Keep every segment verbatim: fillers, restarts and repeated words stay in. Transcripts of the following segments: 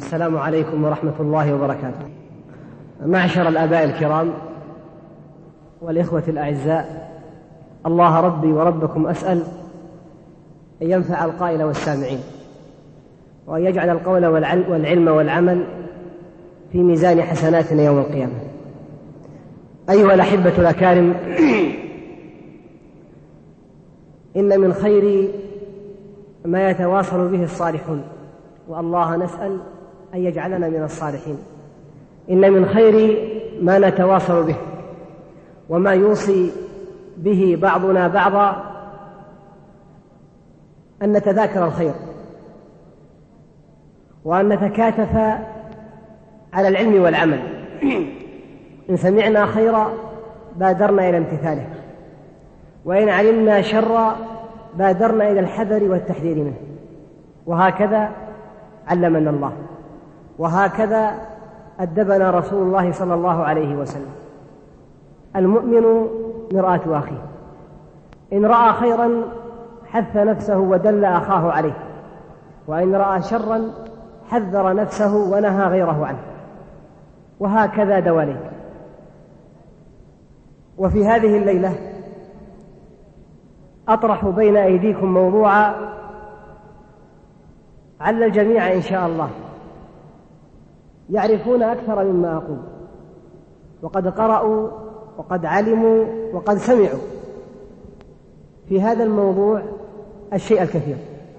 السلام عليكم ورحمة الله وبركاته. معشر الآباء الكرام والإخوة الأعزاء، الله ربي وربكم أسأل أن ينفع القائل والسامعين، وأن يجعل القول والعلم والعمل في ميزان حسناتنا يوم القيامة. أيها الأحبة الأكارم، إن من خير ما يتواصل به الصالحون، والله نسأل أن يجعلنا من الصالحين. إن من خير ما نتواصل به وما يوصي به بعضنا بعضا أن نتذاكر الخير، وأن نتكاتف على العلم والعمل. إن سمعنا خيرا بادرنا إلى امتثاله، وإن علمنا شرا بادرنا إلى الحذر والتحذير منه. وهكذا علمنا الله، وهكذا أدبنا رسول الله صلى الله عليه وسلم. المؤمن مرآة أخيه، إن رأى خيرا حث نفسه ودل أخاه عليه، وإن رأى شرا حذر نفسه ونهى غيره عنه، وهكذا دواليك. وفي هذه الليلة أطرح بين أيديكم موضوعا على الجميع إن شاء الله يعرفون أكثر مما أقول، وقد قرأوا وقد علموا وقد سمعوا في هذا الموضوع الشيء الكثير.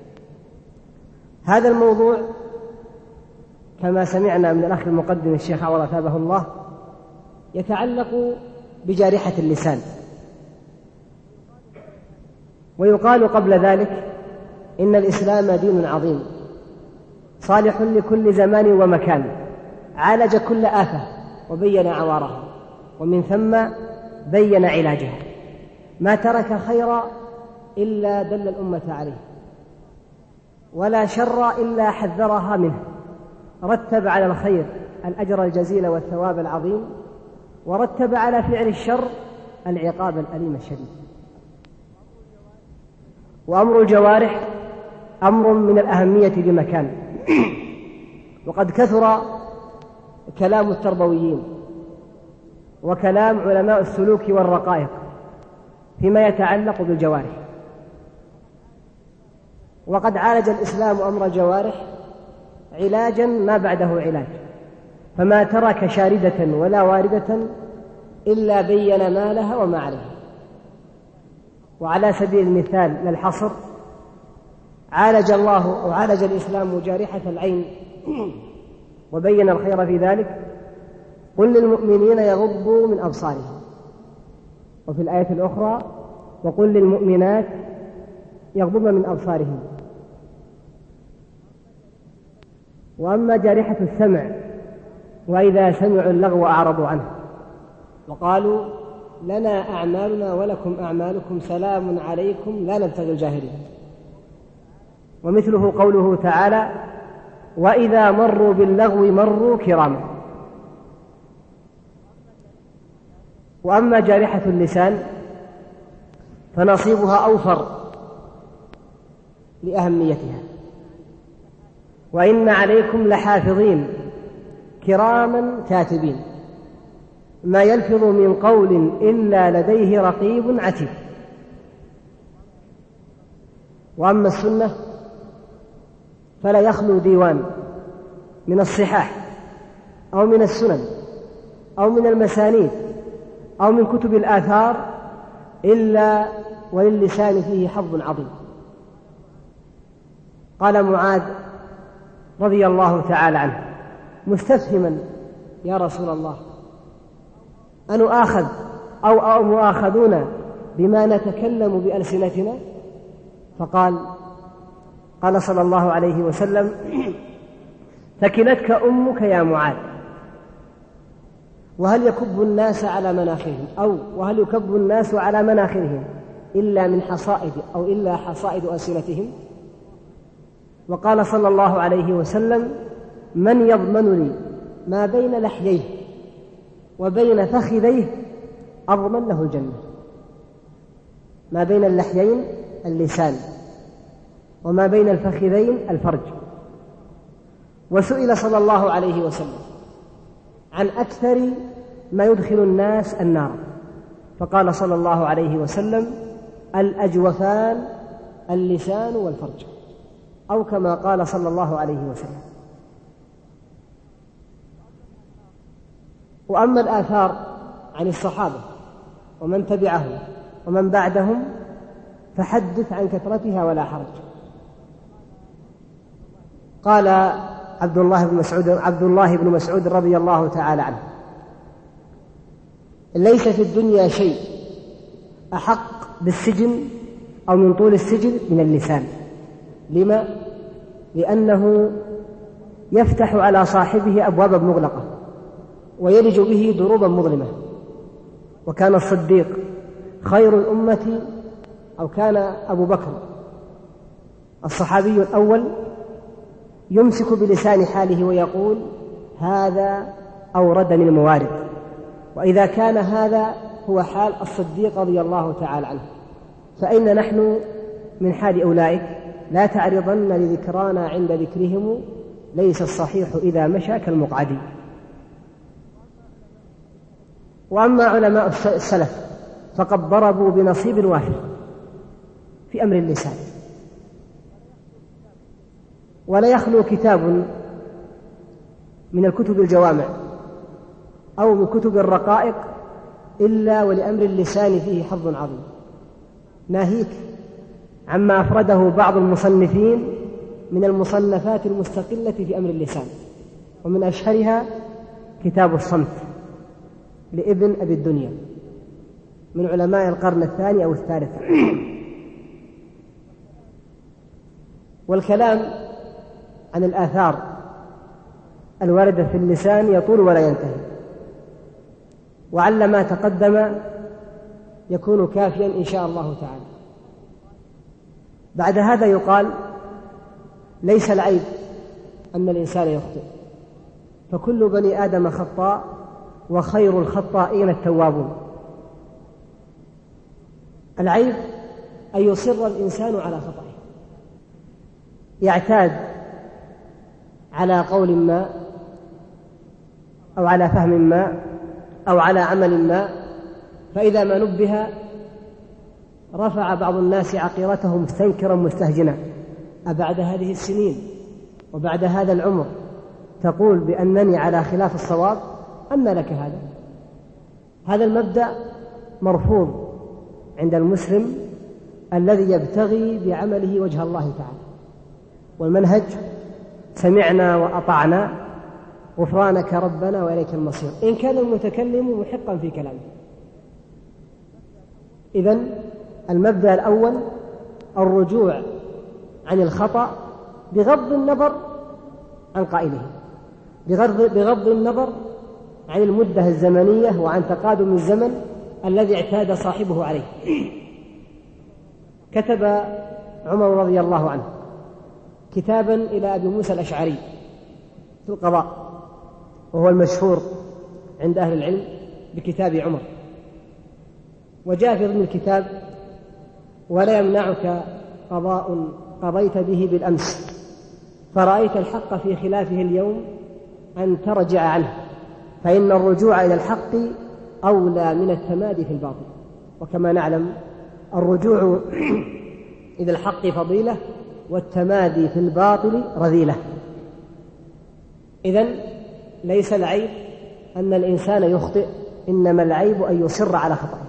هذا الموضوع كما سمعنا من الأخ المقدم الشيخ عوض أثابه الله يتعلق بجارحة اللسان. ويقال قبل ذلك إن الإسلام دين عظيم صالح لكل زمان ومكان، عالج كل آفة وبين عوارها، ومن ثم بين علاجها. ما ترك خيرا إلا دل الأمة عليه، ولا شر إلا حذرها منه، رتب على الخير الأجر الجزيل والثواب العظيم، ورتب على فعل الشر العقاب الأليم الشديد. وأمر الجوارح أمر من الأهمية بمكان، وقد كثر كلام التربويين وكلام علماء السلوك والرقائق فيما يتعلق بالجوارح، وقد عالج الإسلام أمر الجوارح علاجا ما بعده علاج، فما ترك شاردة ولا واردة إلا بين ما لها وما عليها. وعلى سبيل المثال للحصر، عالج الله أو عالج الإسلام جارحة العين وبين الخير في ذلك: قل للمؤمنين يغضوا من أبصارهم. وفي الآية الأخرى: وقل للمؤمنات يغضضن من أبصارهم. وأما جارحة السمع، وإذا سمعوا اللغو أعرضوا عنه وقالوا لنا أعمالنا ولكم أعمالكم سلام عليكم لا نبتغي الجاهلين. ومثله قوله تعالى: وإذا مروا باللغو مروا كراما. وأما جارحة اللسان فنصيبها أوفر لأهميتها: وإن عليكم لحافظين كراما كاتبين ما يلفظ من قول إلا لديه رقيب عتيد. وأما السنة فلا يخلو ديوان من الصحاح أو من السنن أو من المسانيد أو من كتب الآثار إلا وللسان فيه حظ عظيم. قال معاذ رضي الله تعالى عنه مستفهما: يا رسول الله، أنؤاخذ أو, أو مؤاخذون بما نتكلم بألسنتنا؟ فقال قال صلى الله عليه وسلم: ثكلتك أمك يا معاذ. وهل يكب الناس على مناخرهم أو وهل يكب الناس على مناخرهم إلا من حصائد أو إلا حصائد ألسنتهم؟ وقال صلى الله عليه وسلم: من يضمن لي ما بين لحييه وبين فخذيه أضمن له الجنة. ما بين اللحيين اللسان، وما بين الفخذين الفرج. وسئل صلى الله عليه وسلم عن أكثر ما يدخل الناس النار، فقال صلى الله عليه وسلم: الأجوفان اللسان والفرج، أو كما قال صلى الله عليه وسلم. وأما الآثار عن الصحابة ومن تبعهم ومن بعدهم فحدث عن كثرتها ولا حرج. قال عبد الله بن مسعود عبد الله بن مسعود رضي الله تعالى عنه: ليس في الدنيا شيء أحق بالسجن أو من طول السجن من اللسان. لما؟ لأنه يفتح على صاحبه أبوابا مغلقة ويلج به دروبا مظلمة. وكان الصديق خير الأمة، أو كان أبو بكر الصحابي الأول يمسك بلسان حاله ويقول: هذا أوردني الموارد. وإذا كان هذا هو حال الصديق رضي الله تعالى عنه، فإن نحن من حال أولئك؟ لا تعرضن لذكرانا عند ذكرهم، ليس الصحيح إذا مشى كالمقعد. وأما علماء السلف فقد ضربوا بنصيب وافر في أمر اللسان، ولا يخلو كتاب من الكتب الجوامع أو من كتب الرقائق إلا ولأمر اللسان فيه حظ عظيم، ناهيك عما أفرده بعض المصنفين من المصنفات المستقلة في أمر اللسان، ومن أشهرها كتاب الصمت لابن أبي الدنيا من علماء القرن الثاني أو الثالث. والكلام عن الآثار الواردة في اللسان يطول ولا ينتهي، وعل ما تقدم يكون كافيا إن شاء الله تعالى. بعد هذا يقال: ليس العيب أن الإنسان يخطئ، فكل بني آدم خطاء، وخير الخطائين التوابون. العيب أن يصر الإنسان على خطئه، يعتاد على قول ما أو على فهم ما أو على عمل ما، فإذا ما نبه رفع بعض الناس عقيرته مستنكرا مستهجنا: أبعد هذه السنين وبعد هذا العمر تقول بأنني على خلاف الصواب؟ أن لك هذا؟ هذا المبدأ مرفوض عند المسلم الذي يبتغي بعمله وجه الله تعالى. والمنهج: سمعنا وأطعنا غفرانك ربنا وإليك المصير، إن كان المتكلم محقا في كلامه. إذن المبدأ الأول الرجوع عن الخطأ بغض النظر عن قائله، بغض, بغض النظر عن المدة الزمنية وعن تقادم الزمن الذي اعتاد صاحبه عليه. كتب عمر رضي الله عنه كتابا إلى أبي موسى الأشعري في القضاء، وهو المشهور عند أهل العلم بكتاب عمر. وجاء في ضمن الكتاب: ولا يمنعك قضاء قضيت به بالأمس فرأيت الحق في خلافه اليوم أن ترجع عنه، فإن الرجوع إلى الحق أولى من التمادي في الباطل. وكما نعلم الرجوع إلى الحق فضيلة، والتمادي في الباطل رذيلة. إذن ليس العيب أن الإنسان يخطئ، إنما العيب أن يصر على خطأه.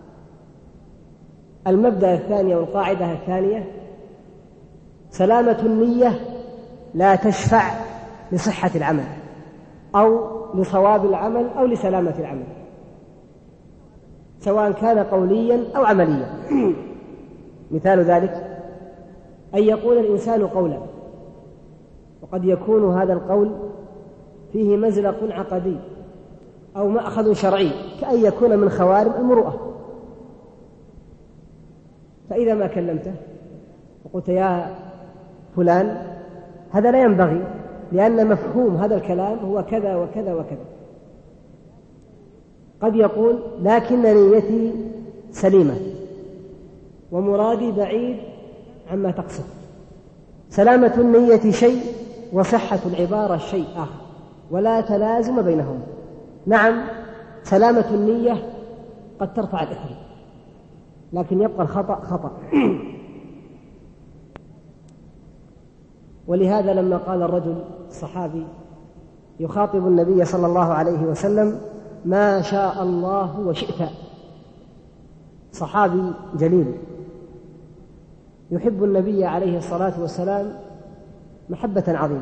المبدأ الثاني والقاعدة الثانية: سلامة النية لا تشفع لصحة العمل أو لصواب العمل أو لسلامة العمل، سواء كان قوليا أو عمليا. مثال ذلك أن يقول الإنسان قولا وقد يكون هذا القول فيه مزلق عقدي أو مأخذ شرعي، كأن يكون من خوارم المروءة، فإذا ما كلمته وقلت: يا فلان، هذا لا ينبغي، لأن مفهوم هذا الكلام هو كذا وكذا وكذا. قد يقول: لكن نيتي سليمة ومرادي بعيد عما تقصد. سلامة النية شيء وصحة العبارة شيء آخر، ولا تلازم بينهم. نعم، سلامة النية قد ترفع الإثم، لكن يبقى الخطأ خطأ. ولهذا لما قال الرجل الصحابي يخاطب النبي صلى الله عليه وسلم: ما شاء الله وشئت، صحابي جليل يحب النبي عليه الصلاة والسلام محبة عظيمة،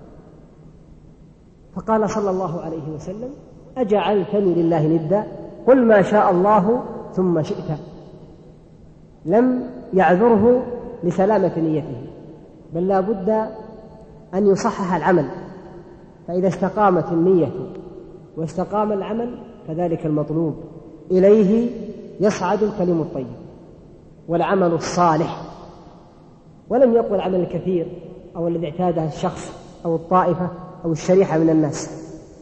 فقال صلى الله عليه وسلم: أجعلتني لله ندا؟ قل ما شاء الله ثم شئت. لم يعذره لسلامة نيته، بل لا بد أن يصحح العمل، فإذا استقامت النية واستقام العمل فذلك المطلوب، إليه يصعد الكلم الطيب والعمل الصالح. ولم يقل العمل الكثير أو الذي اعتاده الشخص أو الطائفة أو الشريحة من الناس.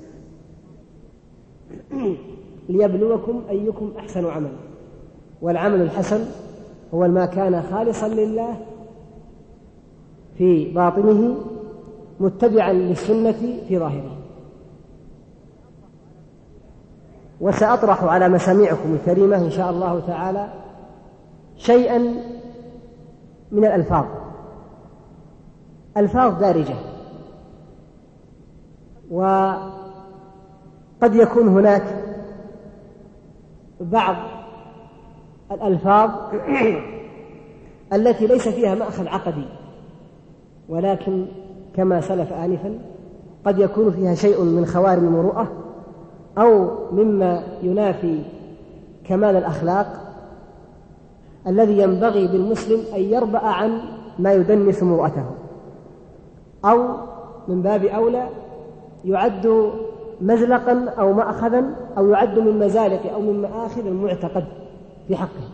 ليبلوكم أيكم أحسن عملا، والعمل الحسن هو ما كان خالصا لله في باطنه متبعا للسنة في ظاهره. وسأطرح على مسامعكم الكريمة إن شاء الله تعالى شيئا من الألفاظ، ألفاظ دارجة، وقد يكون هناك بعض الألفاظ التي ليس فيها مأخذ عقدي، ولكن كما سلف آنفا قد يكون فيها شيء من خوارم المروءة أو مما ينافي كمال الأخلاق الذي ينبغي بالمسلم أن يربأ عن ما يدنس مروءته، أو من باب أولى يعد مزلقا أو مأخذا، أو يعد من مزالق أو من مآخذ المعتقد في حقه.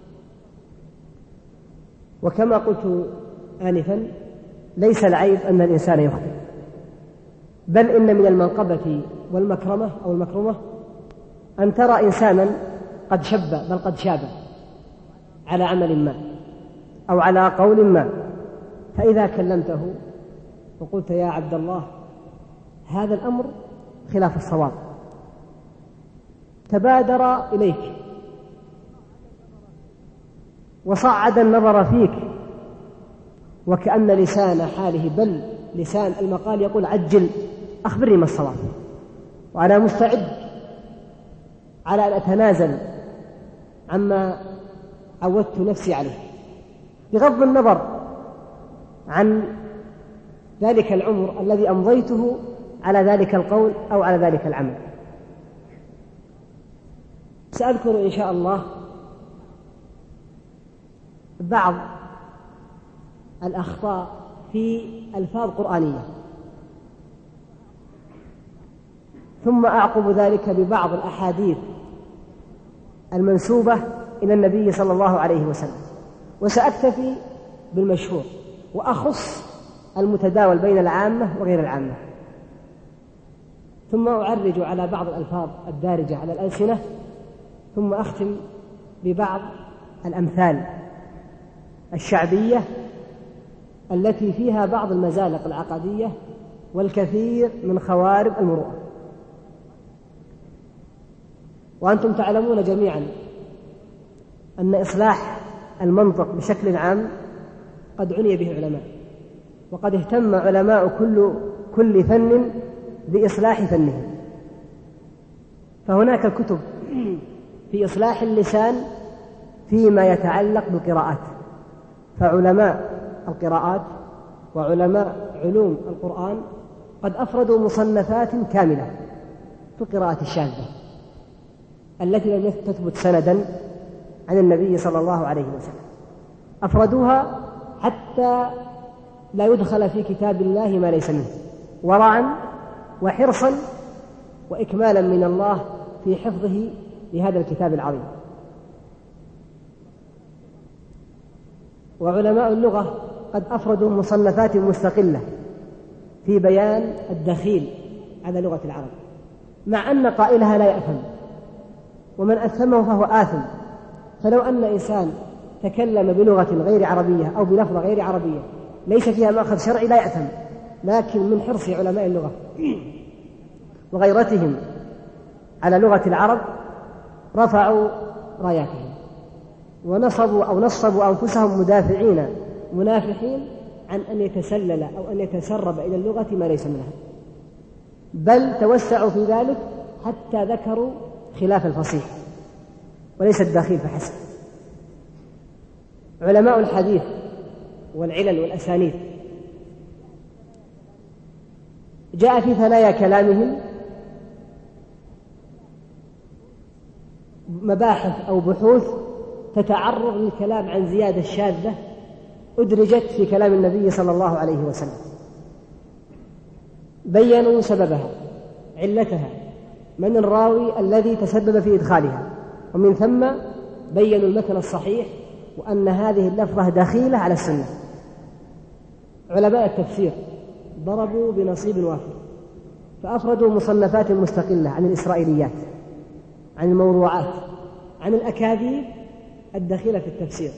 وكما قلت آنفا ليس العيب أن الإنسان يخطئ، بل إن من المنقبة والمكرمة أو المكرمة أن ترى إنسانا قد شب بل قد شاب على عمل ما أو على قول ما، فإذا كلمته وقلت: يا عبد الله هذا الأمر خلاف الصواب، تبادر إليك وصعد النظر فيك، وكأن لسان حاله بل لسان المقال يقول: عجل أخبرني ما الصواب، وأنا مستعد على أن أتنازل عما عودت نفسي عليه، بغض النظر عن ذلك العمر الذي أمضيته على ذلك القول أو على ذلك العمل. سأذكر إن شاء الله بعض الأخطاء في ألفاظ قرآنية، ثم أعقب ذلك ببعض الأحاديث المنسوبة إلى النبي صلى الله عليه وسلم، وسأكتفي بالمشهور وأخص المتداول بين العامة وغير العامة، ثم أعرج على بعض الألفاظ الدارجة على الألسنة، ثم أختم ببعض الأمثال الشعبية التي فيها بعض المزالق العقدية والكثير من خوارم المروءة. وأنتم تعلمون جميعا أن إصلاح المنطق بشكل عام قد عني به علماء، وقد اهتم علماء كل, كل فن بإصلاح فنه. فهناك كتب في إصلاح اللسان فيما يتعلق بالقراءات، فعلماء القراءات وعلماء علوم القرآن قد أفردوا مصنفات كاملة في القراءة الشاذة التي لم تثبت سندا عن النبي صلى الله عليه وسلم، أفردوها حتى لا يدخل في كتاب الله ما ليس منه، ورعا وحرصا وإكمالا من الله في حفظه لهذا الكتاب العظيم. وعلماء اللغة قد أفردوا مصنفات مستقلة في بيان الدخيل على لغة العرب، مع أن قائلها لا يأثم، ومن أثمه فهو آثم. فلو أن إنسان تكلم بلغة غير عربية أو بلفظة غير عربية ليس فيها مأخذ شرعي لا يأثم، لكن من حرص علماء اللغة وغيرتهم على لغة العرب رفعوا راياتهم ونصبوا أو نصبوا أنفسهم مدافعين منافحين عن أن يتسلل أو أن يتسرب إلى اللغة ما ليس منها، بل توسعوا في ذلك حتى ذكروا خلاف الفصيح وليس الداخل فحسب. علماء الحديث والعلل والأسانيد جاء في ثنايا كلامهم مباحث أو بحوث تتعرض للكلام عن زيادة شاذة أدرجت في كلام النبي صلى الله عليه وسلم، بيّنوا سببها، علتها، من الراوي الذي تسبب في إدخالها، ومن ثم بيّنوا المثل الصحيح وأن هذه اللفظة دخيلة على السنة. علماء التفسير ضربوا بنصيب وافر فأفردوا مصنفات مستقلة عن الإسرائيليات، عن الموضوعات، عن الأكاذيب الدخيلة في التفسير.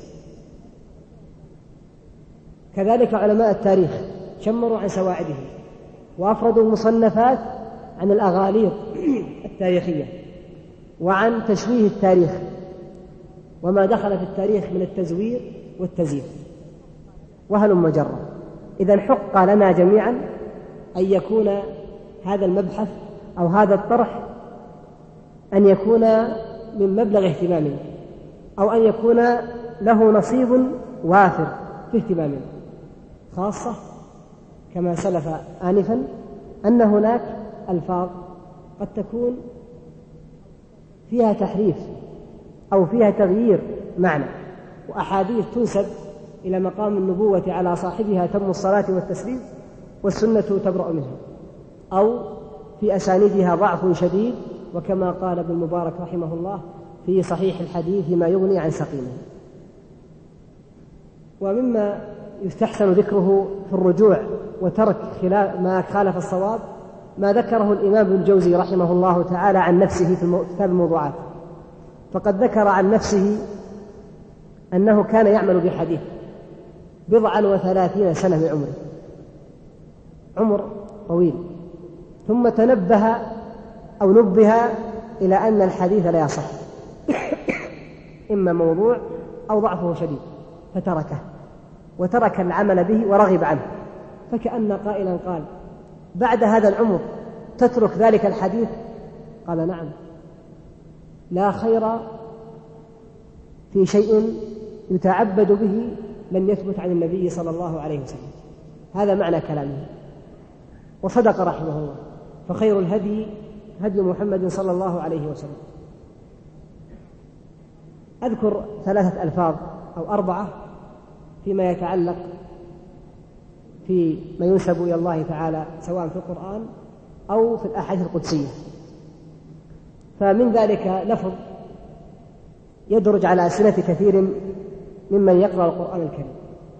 كذلك علماء التاريخ شمروا عن سواعدهم وأفردوا مصنفات عن الأغاليط التاريخية وعن تشويه التاريخ وما دخل في التاريخ من التزوير والتزييف وهلم جرا. إذن حق لنا جميعا أن يكون هذا المبحث أو هذا الطرح أن يكون من مبلغ اهتمامنا أو أن يكون له نصيب وافر في اهتمامنا، خاصة كما سلف آنفا أن هناك ألفاظ قد تكون فيها تحريف أو فيها تغيير معنى، وأحاديث تنسب إلى مقام النبوة على صاحبها تم الصلاة والتسليم والسنة تبرأ منها، أو في أسانيدها ضعف شديد، وكما قال ابن المبارك رحمه الله في صحيح الحديث ما يغني عن سقيمه. ومما يستحسن ذكره في الرجوع وترك خلاف ما خالف الصواب ما ذكره الإمام ابن الجوزي رحمه الله تعالى عن نفسه في كتاب الموضوعات، فقد ذكر عن نفسه أنه كان يعمل بحديث بضعا وثلاثين سنة من عمره، عمر طويل، ثم تنبه أو نبه إلى أن الحديث لا يصح إما موضوع أو ضعفه شديد فتركه وترك العمل به ورغب عنه، فكأن قائلا قال بعد هذا العمر تترك ذلك الحديث؟ قال نعم، لا خير في شيء يتعبد به لم يثبت عن النبي صلى الله عليه وسلم. هذا معنى كلامه، وصدق رحمه الله، فخير الهدي هدي محمد صلى الله عليه وسلم. أذكر ثلاثة ألفاظ أو أربعة فيما يتعلق في ما ينسب إلى الله تعالى سواء في القرآن أو في الأحاديث القدسية. فمن ذلك لفظ يدرج على ألسنة كثير ممن يقرأ القرآن الكريم،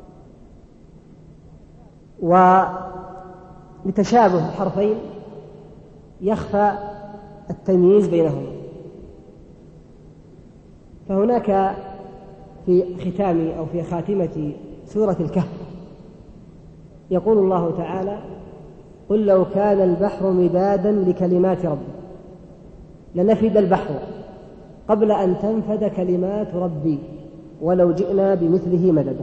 ولتشابه الحرفين يخفى التمييز بينهما. فهناك في ختام أو في خاتمة سورة الكهف يقول الله تعالى: قل لو كان البحر مدادا لكلمات ربي لنفد البحر قبل أن تنفد كلمات ربي ولو جئنا بمثله مددا.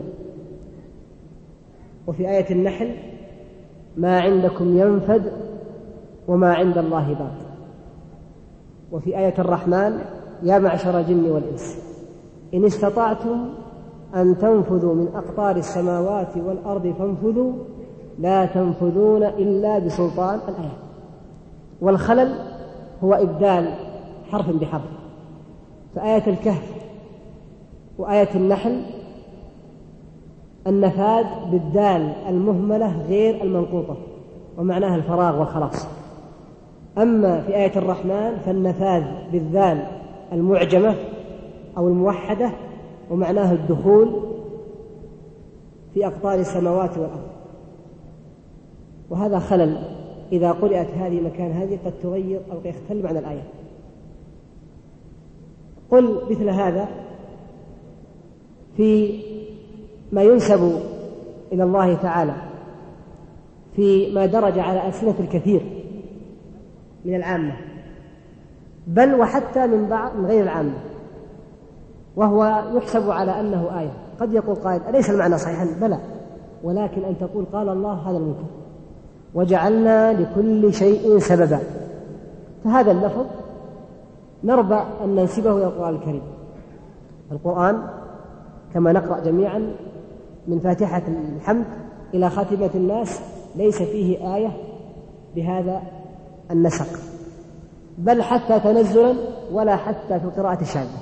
وفي آية النحل: ما عندكم ينفد وما عند الله باق. وفي آية الرحمن: يا معشر الجن والإنس إن استطعتم أن تنفذوا من أقطار السماوات والأرض فانفذوا لا تنفذون إلا بسلطان. الآية. والخلل هو إبدال حرف بحرف، فآية الكهف وآية النحل النفاذ بالدال المهملة غير المنقوطة ومعناها الفراغ والخلاص. أما في آية الرحمن فالنفاذ بالذال المعجمة أو الموحدة ومعناه الدخول في أقطار السماوات والأرض. وهذا خلل إذا قرأت هذه مكان هذه قد تغير أو يختل معنى الآية. قل مثل هذا في ما ينسب إلى الله تعالى فيما درج على ألسنة الكثير من العامة، بل وحتى من بعض من غير العامة، وهو يحسب على أنه آية. قد يقول قائل أليس المعنى صحيحا؟ بلى، ولكن أن تقول قال الله هذا المنكر. وجعلنا لكل شيء سببا، فهذا اللفظ نربى أن ننسبه إلى القرآن الكريم. القرآن كما نقرأ جميعا من فاتحة الحمد إلى خاتمة الناس ليس فيه آية بهذا النسق، بل حتى تنزلا ولا حتى في القراءة الشاذة.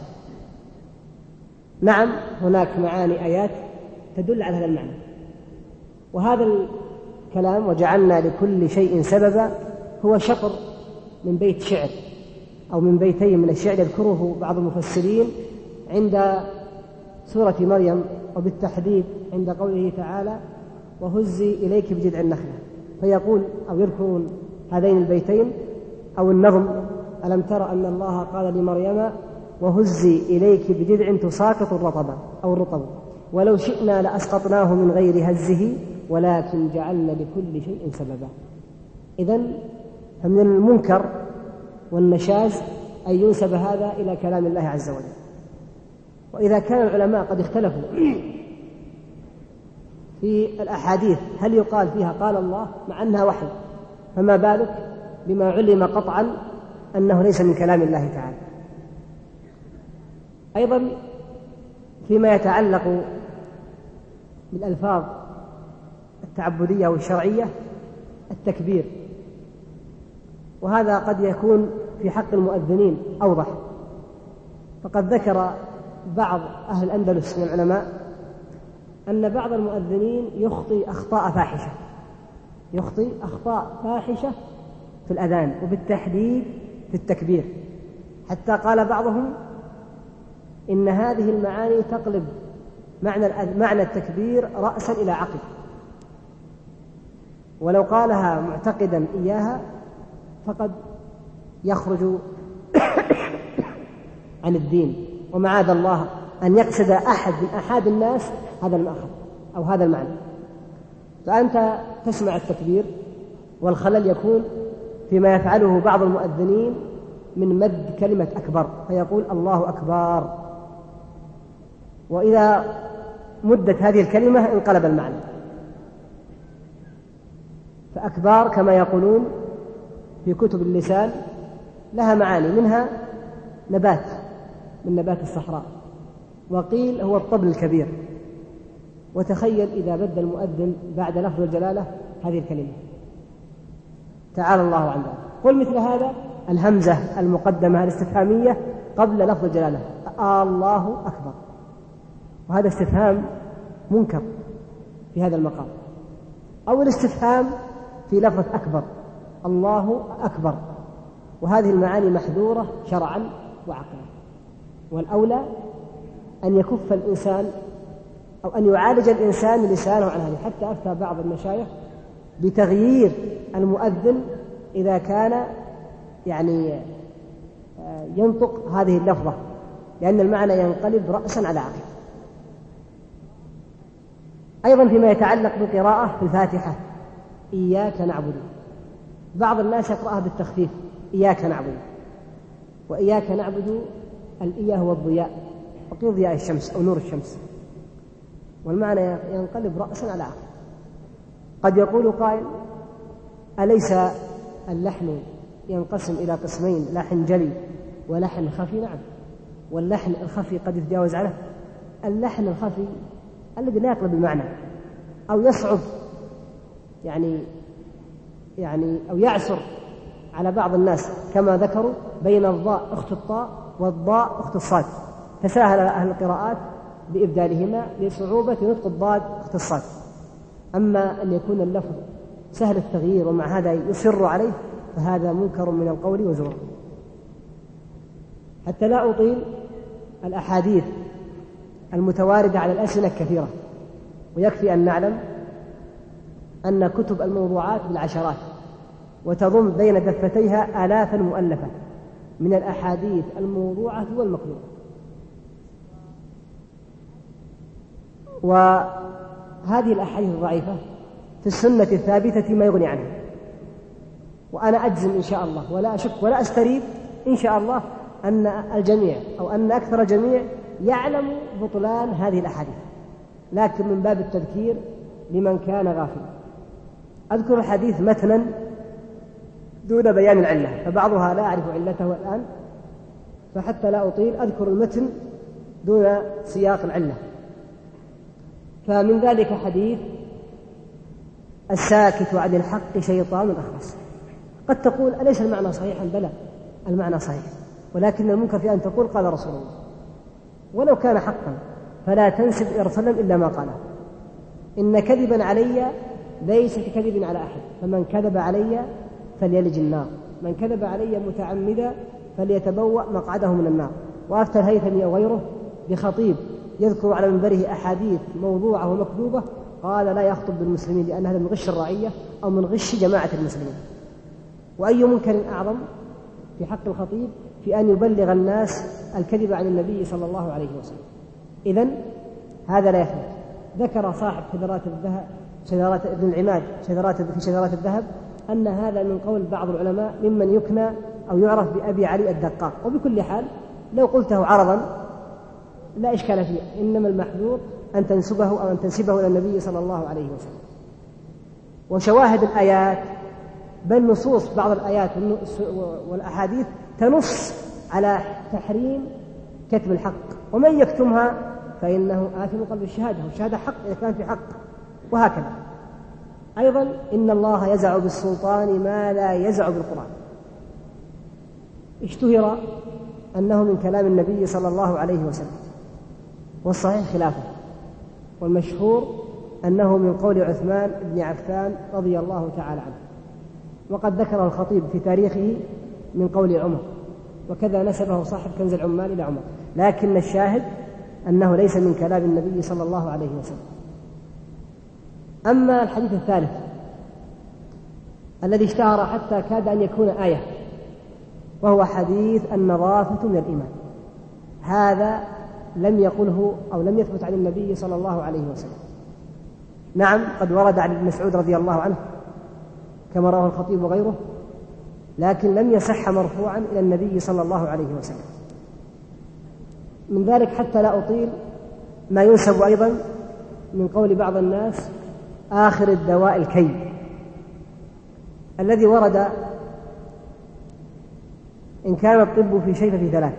نعم هناك معاني آيات تدل على هذا المعنى. وهذا الكلام وجعلنا لكل شيء سببا هو شطر من بيت شعر أو من بيتين من الشعر يذكره بعض المفسرين عند سورة مريم، وبالتحديد عند قوله تعالى وهزي إليك بجذع النخلة، فيقول أو يذكرون هذين البيتين أو النظم: ألم تر أن الله قال لمريم وهزي إليك بجذع تساقط الرطب أو الرطب ولو شئنا لأسقطناه من غير هزه ولكن جعلنا لكل شيء سببا. إذن فمن المنكر والنشاز أن ينسب هذا إلى كلام الله عز وجل. وإذا كان العلماء قد اختلفوا في الأحاديث هل يقال فيها قال الله مع أنها وحي، فما بالك بما علم قطعا أنه ليس من كلام الله تعالى. أيضا فيما يتعلق بالألفاظ التعبدية والشرعية التكبير، وهذا قد يكون في حق المؤذنين أوضح. فقد ذكر بعض أهل الأندلس من العلماء أن بعض المؤذنين يخطي أخطاء فاحشة يخطي أخطاء فاحشة في الأذان وبالتحديد في التكبير، حتى قال بعضهم إن هذه المعاني تقلب معنى معنى التكبير رأسا إلى عقب، ولو قالها معتقدا إياها فقد يخرج عن الدين، ومعاذ الله أن يقصد أحد من أحد الناس هذا المأخذ أو هذا المعنى. فأنت تسمع التكبير والخلل يكون فيما يفعله بعض المؤذنين من مد كلمة أكبر، فيقول الله أكبر، وإذا مدت هذه الكلمة انقلب المعنى. فأكبار كما يقولون في كتب اللسان لها معاني، منها نبات من نبات الصحراء، وقيل هو الطبل الكبير. وتخيل إذا بدل المؤذن بعد لفظ الجلالة هذه الكلمة تعالى الله عن ذلك. قل مثل هذا الهمزة المقدمة الاستفهامية قبل لفظ الجلالة الله أكبر، وهذا استفهام منكر في هذا المقام، أو الاستفهام في لفظة أكبر الله أكبر، وهذه المعاني محذورة شرعا وعقلا. والأولى أن يكف الإنسان أو أن يعالج الإنسان لسانه عن هذه. حتى أفتى بعض المشايخ بتغيير المؤذن إذا كان يعني ينطق هذه اللفظة، لأن المعنى ينقلب رأسا على عقب. أيضا فيما يتعلق بالقراءة في الفاتحة إياك نعبد، بعض الناس يقرأها بالتخفيف إياك نعبد، وإياك نعبد الإياه هو الضياء، وقيل ضياء الشمس أو نور الشمس، والمعنى ينقلب رأسا على عقب. قد يقول قائل أليس اللحن ينقسم إلى قسمين، لحن جلي ولحن خفي؟ نعم، واللحن الخفي قد يتجاوز عنه. اللحن الخفي الذي لا يقلب المعنى أو يصعب يعني يعني أو يعسر على بعض الناس، كما ذكروا بين الضاء أخت الطاء والضاء أخت الصاد، تساهل أهل القراءات بإبدالهما لصعوبة نطق الضاد أخت الصاد. أما أن يكون اللفظ سهل التغيير ومع هذا يصر عليه فهذا منكر من القول وزور. حتى لا أطيل، الأحاديث المتواردة على الألسنة كثيرة، ويكفي أن نعلم أن كتب الموضوعات بالعشرات، وتضم بين دفتيها آلافا مؤلفة من الأحاديث الموضوعة والمكذوبة. وهذه الأحاديث الضعيفة في السنة الثابتة ما يغني عنه. وأنا أجزم إن شاء الله ولا أشك ولا أستريب إن شاء الله أن الجميع أو أن أكثر الجميع يعلم بطلان هذه الأحاديث، لكن من باب التذكير لمن كان غافلا. أذكر الحديث متنا دون بيان العلة، فبعضها لا أعرف علته الآن، فحتى لا أطيل أذكر المتن دون سياق العلة. فمن ذلك حديث: الساكت عن الحق شيطان أخرس. قد تقول أليس المعنى صحيحا؟ بلى، المعنى صحيح، ولكن المنكر في أن تقول قال رسول الله، ولو كان حقا فلا تنسب إلى رسول الله إلا ما قاله. إن كذبا علي ليس ككذب على أحد، فمن كذب علي فليلج النار، من كذب علي متعمدا فليتبوأ مقعده من النار. وأفتى الهيثمي أو غيره بخطيب يذكر على منبره أحاديث موضوعة ومكذوبة، قال لا يخطب بالمسلمين لأن هذا من غش الرعية أو من غش جماعة المسلمين. وأي منكر أعظم في حق الخطيب في أن يبلغ الناس الكذب عن النبي صلى الله عليه وسلم. إذن هذا لا يثبت. ذكر صاحب شذرات الذهب شذرات ابن العماد شذرات في شذرات الذهب أن هذا من قول بعض العلماء ممن يكنى أو يعرف بأبي علي الدقاق. وبكل حال لو قلته عرضا لا إشكال فيه، إنما المحذور أن تنسبه أو أن تنسبه إلى النبي صلى الله عليه وسلم. وشواهد الآيات بل نصوص بعض الآيات والأحاديث تنص على تحريم كتم الحق، ومن يكتمها فإنه آثم قلب الشهادة، والشهادة حق إذا كان في حق. وهكذا أيضا إن الله يزع بالسلطان ما لا يزع بالقرآن. اشتهر أنه من كلام النبي صلى الله عليه وسلم، والصحيح خلافه، والمشهور أنه من قول عثمان بن عفان رضي الله تعالى عنه، وقد ذكره الخطيب في تاريخه من قول عمر، وكذا نسبه صاحب كنز العمال إلى عمر، لكن الشاهد أنه ليس من كلام النبي صلى الله عليه وسلم. أما الحديث الثالث الذي اشتهر حتى كاد أن يكون آية، وهو حديث النظافة من الإيمان، هذا لم يقله أو لم يثبت عن النبي صلى الله عليه وسلم. نعم قد ورد عن ابن مسعود رضي الله عنه كما رواه الخطيب وغيره، لكن لم يصح مرفوعا إلى النبي صلى الله عليه وسلم. من ذلك حتى لا أطيل ما ينسب أيضا من قول بعض الناس آخر الدواء الكي، الذي ورد إن كان الطب في شيء ففي ثلاث: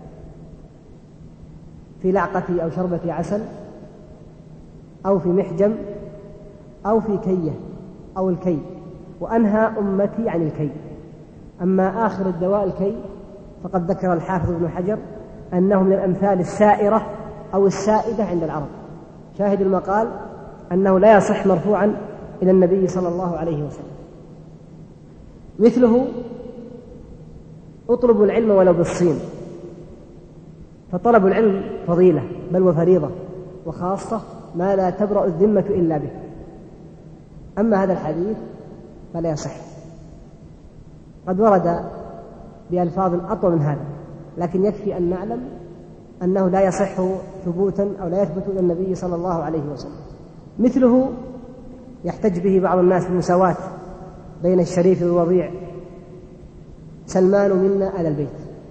في لعقة أو شربة عسل، أو في محجم، أو في كية أو الكي، وأنهى أمتي عن الكي. أما آخر الدواء الكي فقد ذكر الحافظ ابن حجر أنه من الأمثال السائرة أو السائدة عند العرب. شاهد المقال أنه لا يصح مرفوعا إلى النبي صلى الله عليه وسلم. مثله اطلبوا العلم ولو بالصين، فطلب العلم فضيلة بل وفريضة، وخاصة ما لا تبرأ الذمة إلا به. أما هذا الحديث فلا يصح، قد ورد بألفاظ أطول من هذا، لكن يكفي أن نعلم أنه لا يصح ثبوتا أو لا يثبت إلى النبي صلى الله عليه وسلم. مثله يحتج به بعض الناس بالمساواة بين الشريف والوضيع: سلمان منا آل البيت،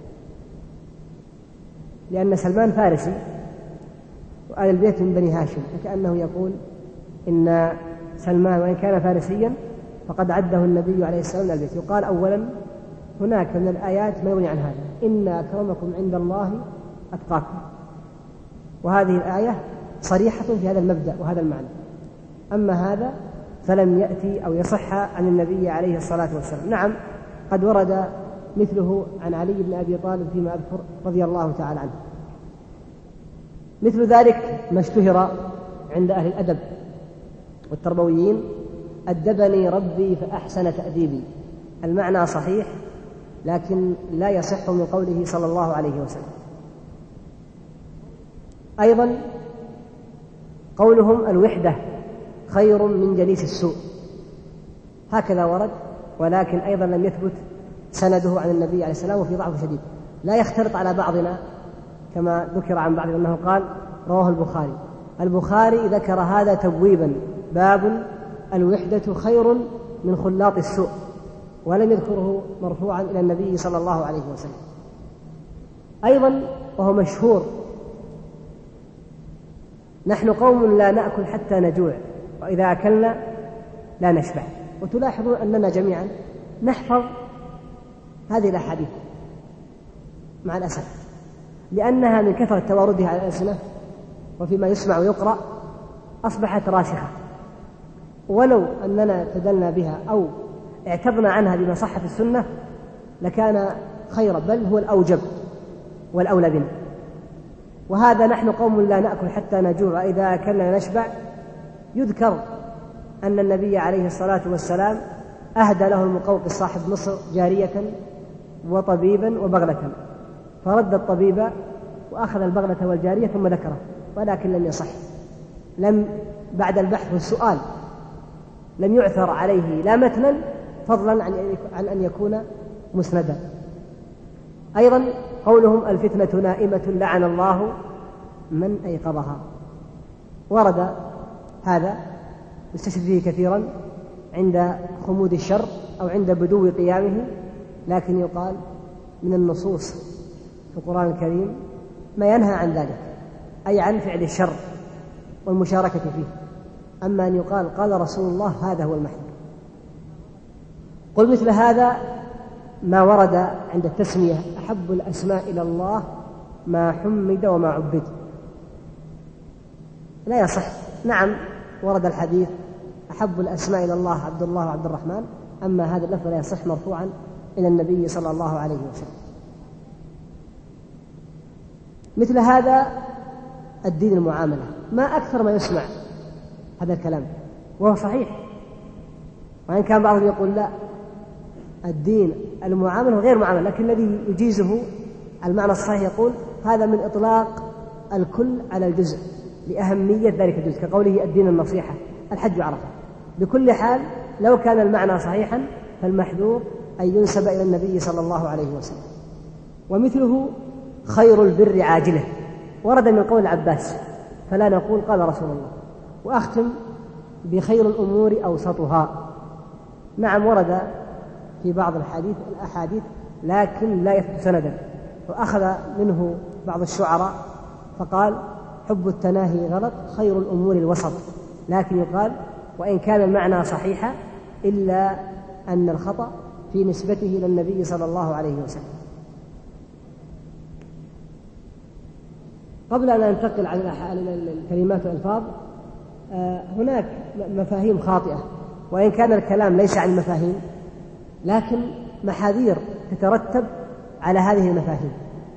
لأن سلمان فارسي وآل البيت من بني هاشم، فكأنه يقول إن سلمان وإن كان فارسيا فقد عده النبي عليه السلام آل البيت. يقال أولا هناك من الآيات ما يغني عن هذا: إن أكرمكم عند الله أتقاكم، وهذه الآية صريحة في هذا المبدأ وهذا المعنى. أما هذا فلم يأتي أو يصح عن النبي عليه الصلاة والسلام. نعم قد ورد مثله عن علي بن أبي طالب فيما أذكر رضي الله تعالى عنه. مثل ذلك ما اشتهر عند أهل الأدب والتربويين: أدبني ربي فأحسن تأديبي. المعنى صحيح لكن لا يصح من قوله صلى الله عليه وسلم. أيضا قولهم الوحدة خير من جليس السوء، هكذا ورد، ولكن أيضا لم يثبت سنده عن النبي عليه السلام، وفي ضعف شديد لا يختلط على بعضنا كما ذكر عن بعض أنه قال رواه البخاري. البخاري ذكر هذا تبويبا: باب الوحدة خير من خلاط السوء، ولم يذكره مرفوعا إلى النبي صلى الله عليه وسلم. أيضا وهو مشهور: نحن قوم لا نأكل حتى نجوع، وإذا أكلنا لا نشبع. وتلاحظون أننا جميعا نحفظ هذه الأحاديث مع الأسف، لأنها من كثرة تواردها على الألسنة وفيما يسمع ويقرأ أصبحت راسخة، ولو أننا تدلنا بها أو اعتبنا عنها بما صح في السنة لكان خيرا، بل هو الأوجب والأولى بنا. وهذا نحن قوم لا نأكل حتى نجوع وإذا أكلنا نشبع، يذكر أن النبي عليه الصلاة والسلام أهدى له المقوقس صاحب مصر جارية وطبيبا وبغلة، فرد الطبيب وأخذ البغلة والجارية ثم ذكره، ولكن لم يصح، لم بعد البحث والسؤال لم يعثر عليه لا متنا فضلا عن أن يكون مسندا. أيضا قولهم: الفتنة نائمة لعن الله من أيقظها، ورد هذا يستشهد به كثيرا عند خمود الشر أو عند بدو قيامه، لكن يقال من النصوص في القرآن الكريم ما ينهى عن ذلك، أي عن فعل الشر والمشاركة فيه. أما أن يقال قال رسول الله هذا هو المحذور. قل مثل هذا ما ورد عند التسمية: أحب الأسماء إلى الله ما حمد وما عبد. لا يصح. نعم ورد الحديث: أحب الأسماء إلى الله عبد الله وعبد الرحمن، أما هذا اللفظ لا يصح مرفوعا إلى النبي صلى الله عليه وسلم. مثل هذا الدين المعاملة، ما أكثر ما يسمع هذا الكلام وهو صحيح، وإن كان بعضهم يقول لا، الدين المعاملة غير معاملة، لكن الذي يجيزه المعنى الصحيح يقول هذا من إطلاق الكل على الجزء لأهمية ذلك الجزء، كقوله الدين النصيحة، الحج عرفة. بكل حال لو كان المعنى صحيحا فالمحذور أن ينسب إلى النبي صلى الله عليه وسلم. ومثله خير البر عاجله، ورد من قول العباس، فلا نقول قال رسول الله. وأختم بخير الأمور أوسطها. نعم ورد في بعض الحديث الأحاديث لكن لا يثبت سندا، وأخذ منه بعض الشعراء فقال: حب التناهي غلط، خير الأمور الوسط. لكن يقال وإن كان المعنى صحيحا إلا أن الخطأ في نسبته إلى النبي صلى الله عليه وسلم. قبل أن ننتقل على الكلمات والألفاظ، هناك مفاهيم خاطئة، وإن كان الكلام ليس عن المفاهيم لكن محاذير تترتب على هذه المفاهيم.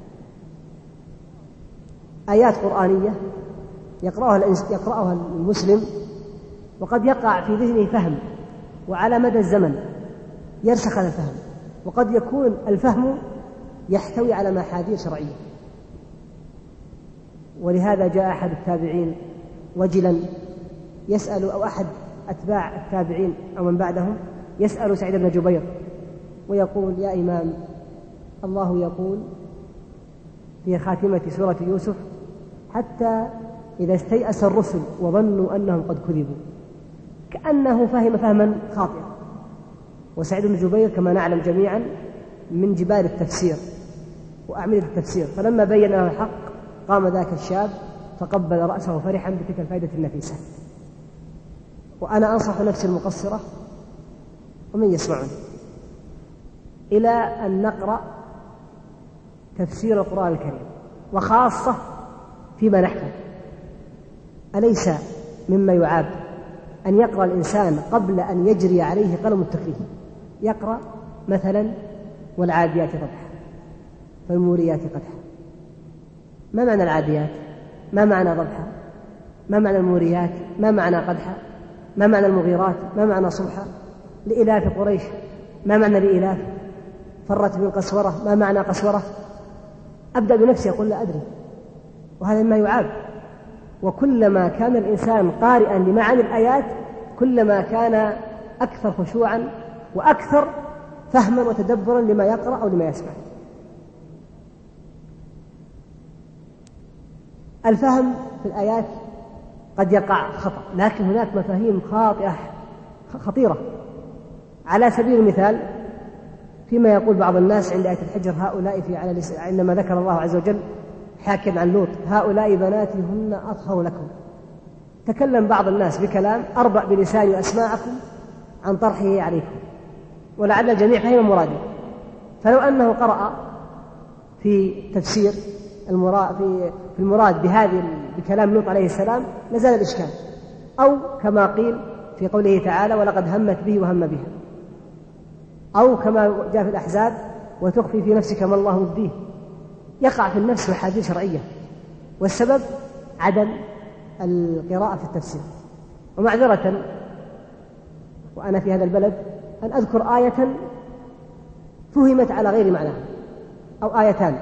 آيات قرآنية يقرأها يقرأها المسلم وقد يقع في ذهنه فهم، وعلى مدى الزمن يرسخ هذا الفهم، وقد يكون الفهم يحتوي على محاذير شرعية. ولهذا جاء أحد التابعين وجلا يسأل، أو أحد أتباع التابعين أو من بعدهم يسأل سعيد بن جبير ويقول: يا إمام، الله يقول في خاتمة سورة يوسف: حتى إذا استيأس الرسل وظنوا أنهم قد كذبوا. كأنه فهم فهما خاطئا. وسعيد بن جبير كما نعلم جميعا من جبال التفسير وأعمدة التفسير، فلما بين له الحق قام ذاك الشاب فقبل رأسه فرحا بتلك الفائدة النفيسة. وأنا أنصح نفسي المقصرة ومن يسمعني إلى أن نقرأ تفسير القرآن الكريم، وخاصة فيما نحفظ. أليس مما يعاب أن يقرأ الإنسان قبل أن يجري عليه قلم التكليف؟ يقرأ مثلا: والعاديات ضبحا فالموريات قدحا. ما معنى العاديات؟ ما معنى ضبحا؟ ما معنى الموريات؟ ما معنى قدحا؟ ما معنى المغيرات؟ ما معنى صبحا؟ لإلاف قريش ما معنى لإلاف؟ فرت من قسورة ما معنى قسورة؟ أبدأ بنفسي أقول لا أدري، وهذا ما يعاب. وكلما كان الإنسان قارئا لمعاني الآيات كلما كان أكثر خشوعا وأكثر فهما وتدبرا لما يقرأ أو لما يسمع. الفهم في الآيات قد يقع خطأ، لكن هناك مفاهيم خاطئة خطيرة. على سبيل المثال فيما يقول بعض الناس عند آية الحجر هؤلاء في على عندما ذكر الله عز وجل حاكم عن لوط هؤلاء بناتي هن أطهر لكم، تكلم بعض الناس بكلام أربع بلسان أسماعكم عن طرحه عليكم، ولعل الجميع فهم مراده. فلو أنه قرأ في تفسير المراد في في المراد بهذه بكلام لوط عليه السلام لزال الإشكال، أو كما قيل في قوله تعالى ولقد همت به وهم بها، أو كما جاء في الأحزاب وتخفي في نفسك ما الله مبديه، يقع في النفس محاذير شرعية، والسبب عدم القراءة في التفسير. ومعذرة وأنا في هذا البلد أن أذكر آية فهمت على غير معناها، أو آيتان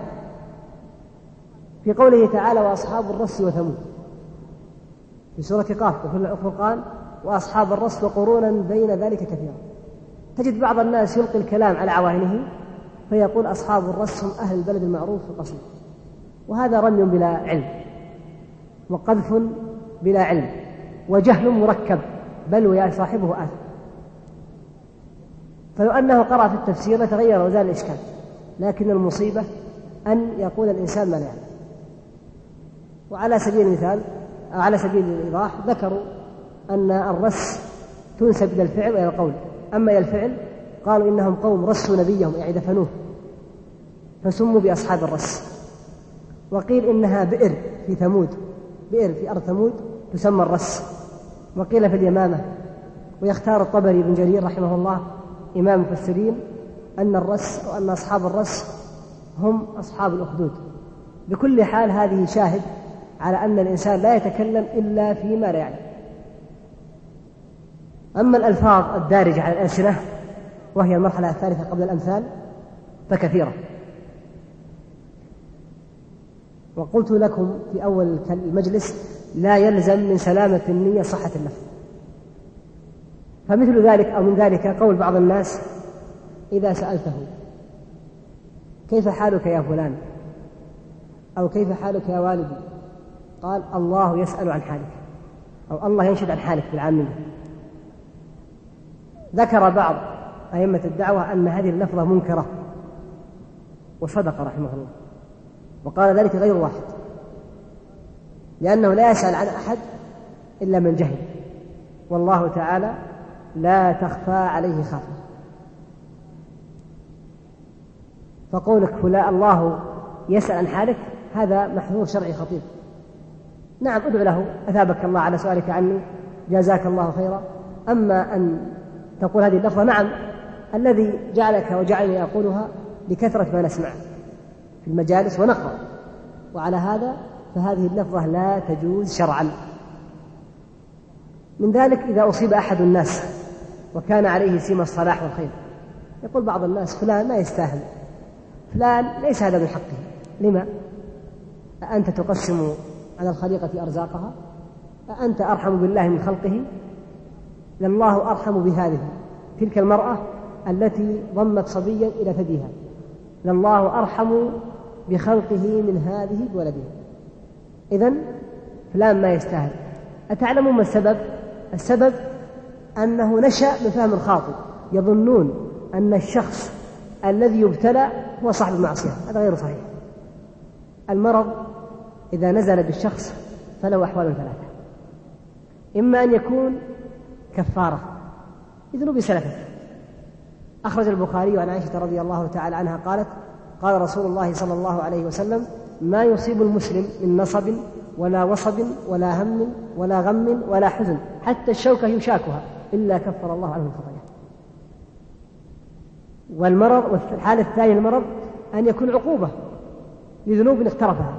في قوله تعالى وأصحاب الرس وثمود في سورة قاف وفي الفرقان وأصحاب الرس وقرونا بين ذلك كثيرا. تجد بعض الناس يلقي الكلام على عواهنه فيقول أصحاب الرس هم أهل البلد المعروف في القصيد، وهذا رمي بلا علم وقذف بلا علم وجهل مركب، بل ويا صاحبه آثم. فلو أنه قرأ في التفسير لتغير وزال الإشكال، لكن المصيبة أن يقول الإنسان ما لا يعلم. وعلى سبيل المثال أو على سبيل الإيضاح ذكروا أن الرس تنسب إلى الفعل وإلى القول، أما إلى الفعل قالوا إنهم قوم رسوا نبيهم يعني دفنوه فسموا بأصحاب الرس. وقيل إنها بئر في ثمود، بئر في أرض ثمود تسمى الرس، وقيل في اليمامة. ويختار الطبري بن جرير رحمه الله إمام المفسرين أن الرس أو أن أصحاب الرس هم أصحاب الأخدود. بكل حال هذه شاهد على أن الإنسان لا يتكلم إلا فيما لا يعلم. أما الألفاظ الدارجة على الألسنة وهي المرحلة الثالثة قبل الأمثال فكثيرة. وقلت لكم في أول المجلس لا يلزم من سلامة النية صحة اللفظ، فمثل ذلك أو من ذلك قول بعض الناس إذا سألته كيف حالك يا فلان أو كيف حالك يا والدي قال الله يسأل عن حالك، أو الله ينشد عن حالك بالعامية. ذكر بعض أئمة الدعوة أن هذه اللفظة منكرة وصدق رحمه الله، وقال ذلك غير واحد، لأنه لا يسأل عن أحد إلا من جهل، والله تعالى لا تخفى عليه خافية. فقولك فلا الله يسأل عن حالك هذا محظور شرعي خطير. نعم ادعو له أثابك الله على سؤالك عني جزاك الله خيرا، أما أن تقول هذه اللفظة نعم الذي جعلك وجعلني أقولها لكثرة ما نسمع في المجالس ونقرأ، وعلى هذا فهذه اللفظة لا تجوز شرعا. من ذلك إذا أصيب أحد الناس وكان عليه سيما الصلاح والخير يقول بعض الناس فلان ما يستاهل، فلان ليس هذا من حقه. لما؟ أأنت تقسم على الخليقة أرزاقها؟ أأنت أرحم بالله من خلقه؟ لله أرحم بهذه تلك المرأة التي ضمت صبيا إلى ثديها، لله أرحم بخلقه من هذه بولدها. إذن فلان ما يستاهل. أتعلمون ما السبب؟ السبب أنه نشأ من فهم الخاطئ، يظنون أن الشخص الذي يبتلى هو صاحب المعصية، هذا غير صحيح. المرض إذا نزل بالشخص فله أحوال ثلاثة، إما أن يكون كفارة لذنوب سلفه. أخرج البخاري عن عائشة رضي الله تعالى عنها قالت قال رسول الله صلى الله عليه وسلم ما يصيب المسلم من نصب ولا وصب ولا هم ولا غم ولا حزن حتى الشوكة يشاكها إلا كفر الله عنه الخطايا. والمرض والحالة الثانية المرض أن يكون عقوبة لذنوب اقترفها.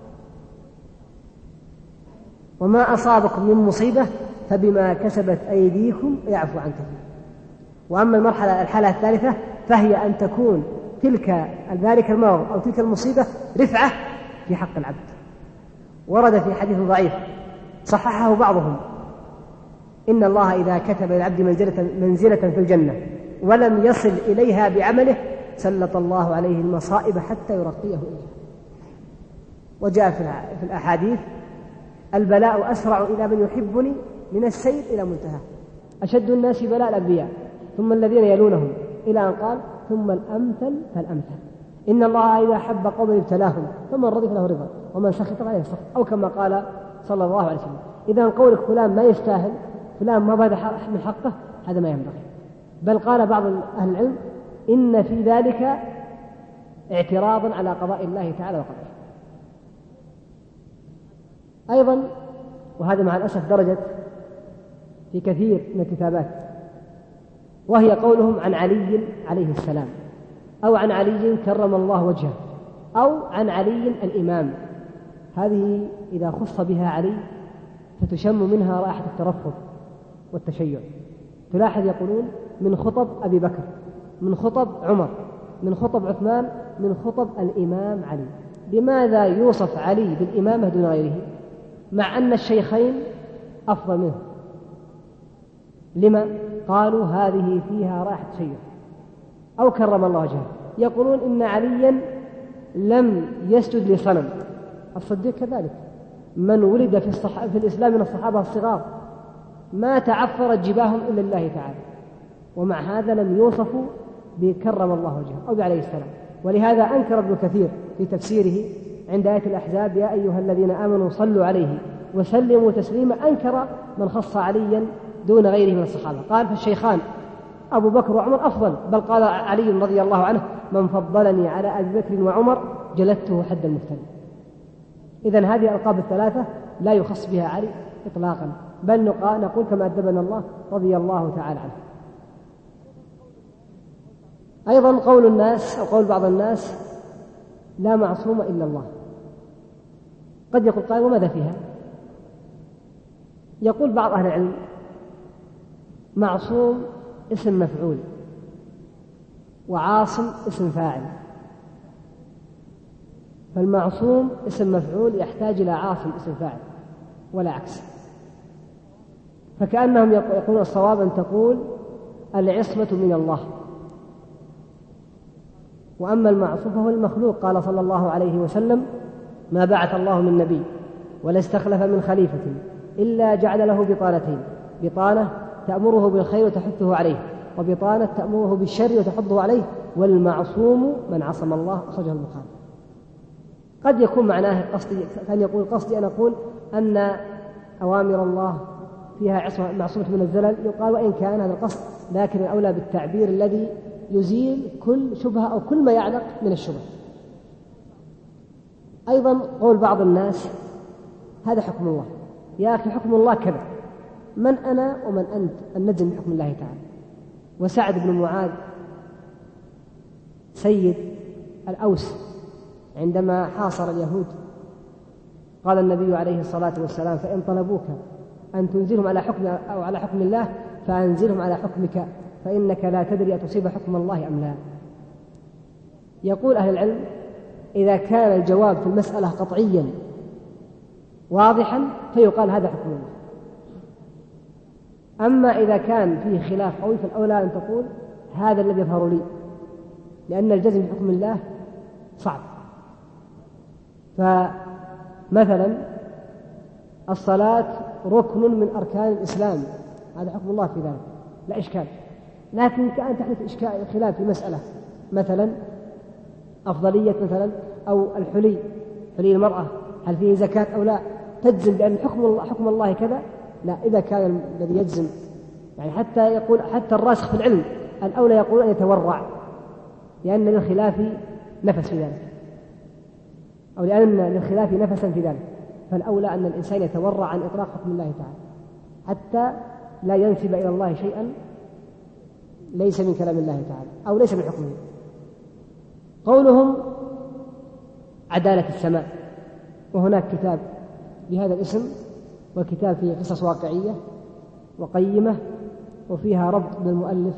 وما أصابكم من مصيبة فبما كسبت أيديكم يعفو عن كثير. وأما المرحلة الحالة الثالثة فهي أن تكون تلك ذلك المرض أو تلك المصيبة رفعة في حق العبد. ورد في حديث ضعيف صححه بعضهم إن الله إذا كتب للعبد منزلة, منزلة في الجنة ولم يصل إليها بعمله سلط الله عليه المصائب حتى يرقيه إليها. وجاء في الأحاديث البلاء أسرع إلى من يحبني من السير إلى منتهى. أشد الناس بلاء الأنبياء ثم الذين يلونهم، إلى أن قال ثم الأمثل فالأمثل. إن الله إذا حب قوما ابتلاهم فمن رضي فله رضا ومن سخط فله سخط، أو كما قال صلى الله عليه وسلم. إذا قولك فلان ما يستاهل، فلان ما بعد من حقه، هذا ما ينبغي. بل قال بعض أهل العلم إن في ذلك اعتراضا على قضاء الله تعالى وقدره. أيضا وهذا مع الأسف درجت في كثير من الكتابات، وهي قولهم عن علي عليه السلام، أو عن علي كرم الله وجهه، أو عن علي الإمام. هذه إذا خص بها علي فتشم منها رائحة الترفض والتشيع. تلاحظ يقولون من خطب أبي بكر، من خطب عمر، من خطب عثمان، من خطب الإمام علي. لماذا يوصف علي بالإمامة دون غيره مع أن الشيخين أفضل منه؟ لما؟ قالوا هذه فيها رائحة تشيع أو كرم الله وجهه. يقولون إن عليا لم يسجد لصنم، الصديق كذلك، من ولد في, الصح... في الإسلام من الصحابة الصغار ما تعفرت جباههم إلا الله تعالى، ومع هذا لم يوصفوا بكرم الله وجهه أو بعليه السلام. ولهذا أنكر ابن كثير في تفسيره عند آية الأحزاب يا أيها الذين آمنوا صلوا عليه وسلموا تسليما، أنكر من خص عليا دون غيره من الصحابة. قال فالشيخان أبو بكر وعمر أفضل، بل قال علي رضي الله عنه من فضلني على أبي بكر وعمر جلدته حد المفتري. إذن هذه الألقاب الثلاثة لا يخص بها علي إطلاقا، بل نقول كما أدبنا الله رضي الله تعالى عنه. أيضا قول الناس أو قول بعض الناس لا معصوم إلا الله. قد يقول قائل وماذا فيها؟ يقول بعض أهل العلم معصوم اسم مفعول وعاصم اسم فاعل، فالمعصوم اسم مفعول يحتاج إلى عاصم اسم فاعل ولا عكس. فكأنهم يقولون الصواب أن تقول العصمة من الله، وأما المعصوم فهو المخلوق. قال صلى الله عليه وسلم ما بعث الله من نبي ولا استخلف من خليفة إلا جعل له بطانتين، بطانة تأمره بالخير وتحثه عليه، وبطانة تأمره بالشر وتحضه عليه، والمعصوم من عصم الله. أخرجه البخاري. قد يكون معناه قصدي كان يقول قصدي أن أقول أن أوامر الله فيها عصمة معصومة من الزلل، يقال وإن كان هذا القصد، لكن الأولى بالتعبير الذي يزيل كل شبهة أو كل ما يعلق من الشبهة. أيضا قول بعض الناس هذا حكم الله، يا أخي حكم الله كذا، من أنا ومن أنت أن نلزم بحكم الله تعالى؟ وسعد بن معاذ سيد الأوس عندما حاصر اليهود قال النبي عليه الصلاة والسلام فإن طلبوك أن تنزلهم على حكم أو على حكم الله فأنزلهم على حكمك فإنك لا تدري أتصيب حكم الله أم لا. يقول أهل العلم إذا كان الجواب في المسألة قطعيا واضحا فيقال هذا حكم الله، أما إذا كان فيه خلاف قوي فالأولى أن تقول هذا الذي يظهر لي، لأن الجزم بحكم الله صعب. فمثلا الصلاة ركن من أركان الإسلام، هذا حكم الله في ذلك لا إشكال، لكن كأن تحدث إشكال خلاف في مسألة مثلا أفضلية مثلا أو الحلي، حلي المرأة هل فيه زكاة أو لا، تجزم بأن حكم الله حكم الله كذا؟ لا. إذا كان الذي يجزم يعني حتى يقول حتى الراسخ في العلم الأولى يقول أن يتورع، لأن للخلاف نفس في ذلك، أو لأن للخلاف نفسا في ذلك، فالأولى أن الإنسان يتورع عن إطلاق حكم الله تعالى حتى لا ينسب إلى الله شيئا ليس من كلام الله تعالى أو ليس من حكمه. قولهم عدالة السماء، وهناك كتاب بهذا الاسم، وكتاب فيه قصص واقعية وقيمة وفيها ربط بالمؤلف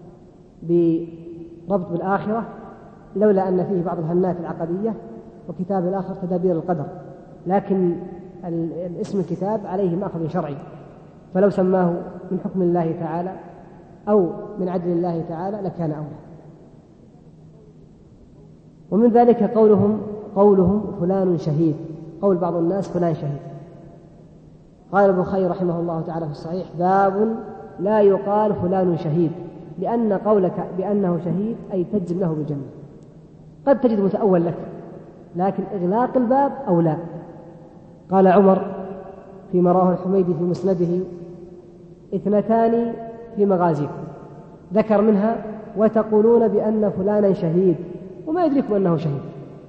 بربط بالآخرة، لولا أن فيه بعض الهنات العقدية، وكتاب الآخر تدابير القدر، لكن الاسم الكتاب عليه مأخذ شرعي، فلو سماه من حكم الله تعالى أو من عدل الله تعالى لكان أولى. ومن ذلك قولهم قولهم فلان شهيد، قول بعض الناس فلان شهيد. قال البخاري رحمه الله تعالى في الصحيح باب لا يقال فلان شهيد، لأن قولك بأنه شهيد أي تجزم له بالجنة. قد تجد متأول لك، لكن إغلاق الباب أو لا. قال عمر فيما رواه الحميدي في مسنده: اثنتان في مغازيكم، ذكر منها: وتقولون بأن فلانا شهيد وما يدركم أنه شهيد.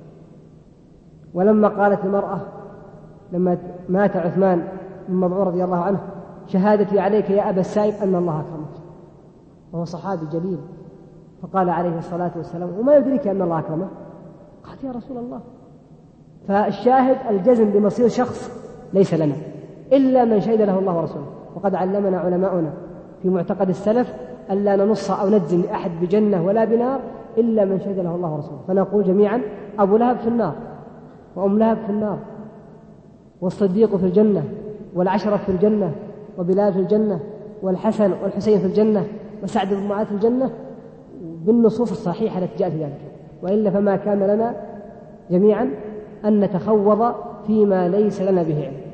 ولما قالت المرأة لما مات عثمان بن مظعون رضي الله عنه: شهادتي عليك يا أبا السائب أن الله أكرمك، وهو صحابي جليل، فقال عليه الصلاة والسلام: وما يدرك أن الله أكرمه؟ قالت: يا رسول الله. فالشاهد الجزم بمصير شخص ليس لنا إلا من شهد له الله ورسوله. وقد علمنا علماؤنا في معتقد السلف ألا ننص أو نجزم لأحد بجنة ولا بنار إلا من شهد له الله ورسوله. فنقول جميعا: أبو لهب في النار، وأم لهب في النار، والصديق في الجنة، والعشرة في الجنة، وبلال في الجنة، والحسن والحسين في الجنة، وسعد بن معاذ في الجنة، بالنصوص الصحيحة التي جاءت في ذلك. وإلا فما كان لنا جميعا أن نتخوض فيما ليس لنا به علم.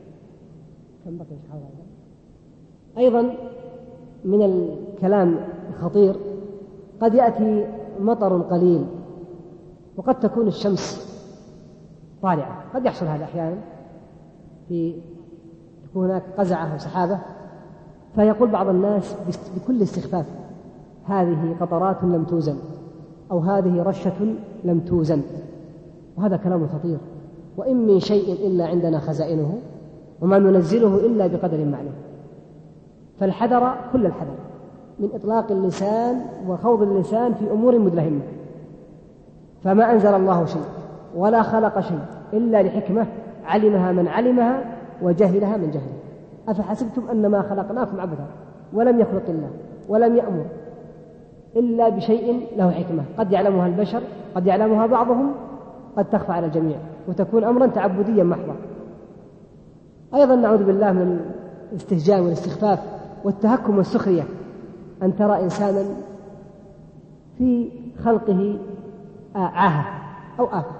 أيضا من الكلام الخطير: قد يأتي مطر قليل وقد تكون الشمس طالعة، قد يحصل هذا أحيانا، في يكون هناك قزعة وسحابة، فيقول بعض الناس بكل استخفاف: هذه قطرات لم توزن، أو هذه رشة لم توزن. وهذا كلام خطير. وإن من شيء إلا عندنا خزائنه وما ننزله إلا بقدر معلوم. فالحذر كل الحذر من إطلاق اللسان وخوض اللسان في أمور مدلهمة. فما أنزل الله شيء ولا خلق شيء إلا لحكمة علمها من علمها وجهلها من جهله. أفحسبتم أنما خلقناكم عبثا ولم يخلق الله ولم يأمر إلا بشيء له حكمة قد يعلمها البشر، قد يعلمها بعضهم، قد تخفى على الجميع وتكون أمرا تعبديا محضا. أيضا نعوذ بالله من الاستهجان والاستخفاف والتهكم والسخرية، أن ترى إنسانا في خلقه عاهة أو آفة،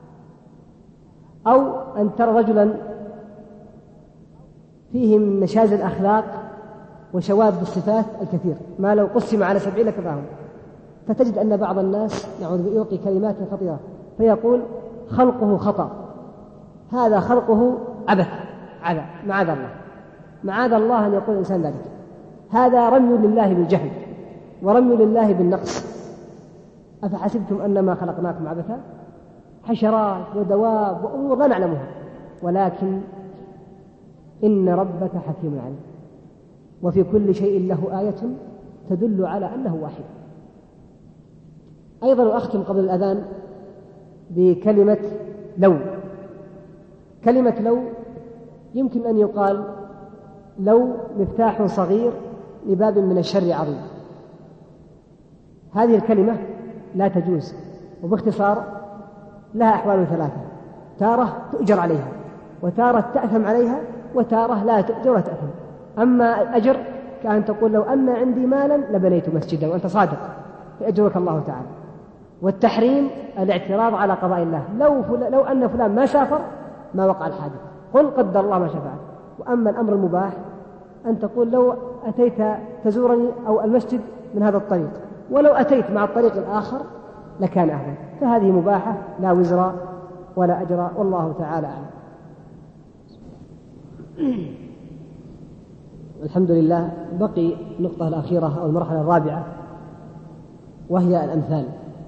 أو أن ترى رجلا فيه من نشاز الأخلاق وشواذ الصفات الكثير ما لو قسم على سبعين لكفاهم. فتجد أن بعض الناس نعوذ بالله يلقي كلمات خطيرة فيقول: خلقه خطأ، هذا خلقه عبث، عذا معاذ الله، معاذ الله أن يقول الإنسان ذلك. هذا رمي لله بالجهل ورمي لله بالنقص. أفحسبتم أنما خلقناكم عبثا، حشرات ودواب وأمور لا نعلمها، ولكن إن ربك حكيم عليم، وفي كل شيء له آية تدل على أنه واحد. أيضا أختم قبل الأذان بكلمة لو. كلمة لو يمكن أن يقال لو مفتاح صغير لباب من الشر عظيم. هذه الكلمة لا تجوز، وباختصار لها أحوال ثلاثة: تارة تؤجر عليها، وتارة تأثم عليها، وتارة لا تؤجر ولا تأثم. أما الأجر كأن تقول: لو أن عندي مالا لبنيت مسجدا، وأنت صادق فأجرك الله تعالى. والتحريم الاعتراض على قضاء الله: لو, فل... لو أن فلان ما سافر ما وقع الحادث، قل قدر الله ما شاء فعل. وأما الأمر المباح أن تقول: لو أتيت تزورني أو المسجد من هذا الطريق، ولو أتيت مع الطريق الآخر لكان أهلا. فهذه مباحة لا وزر ولا أجر، والله تعالى أعلم. الحمد لله. بقي النقطة الأخيرة أو المرحلة الرابعة، وهي الأمثال.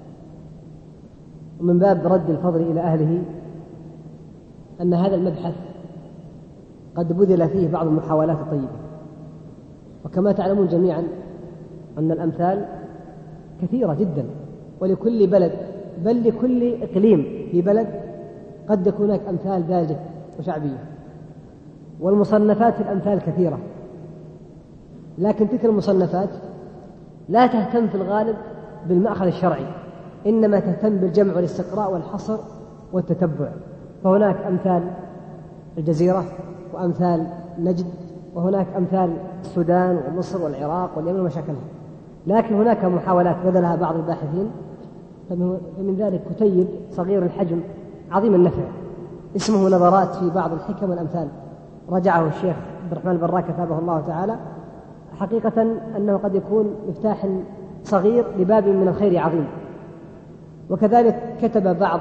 ومن باب رد الفضل إلى أهله أن هذا المبحث قد بذل فيه بعض المحاولات الطيبة، وكما تعلمون جميعا أن الأمثال كثيرة جدا، ولكل بلد بل لكل إقليم في بلد قد يكون هناك أمثال دارجة وشعبية. والمصنفات في الأمثال كثيرة، لكن تلك المصنفات لا تهتم في الغالب بالمأخذ الشرعي، إنما تهتم بالجمع والاستقراء والحصر والتتبع. فهناك أمثال الجزيرة، وأمثال نجد، وهناك أمثال السودان ومصر والعراق واليمن ومشاكلها. لكن هناك محاولات بذلها بعض الباحثين، فمن ذلك كتيب صغير الحجم عظيم النفع اسمه نظرات في بعض الحكم والأمثال، رجعه الشيخ عبد الرحمن البراك كتابه الله تعالى، حقيقة أنه قد يكون مفتاح صغير لباب من الخير عظيم. وكذلك كتب بعض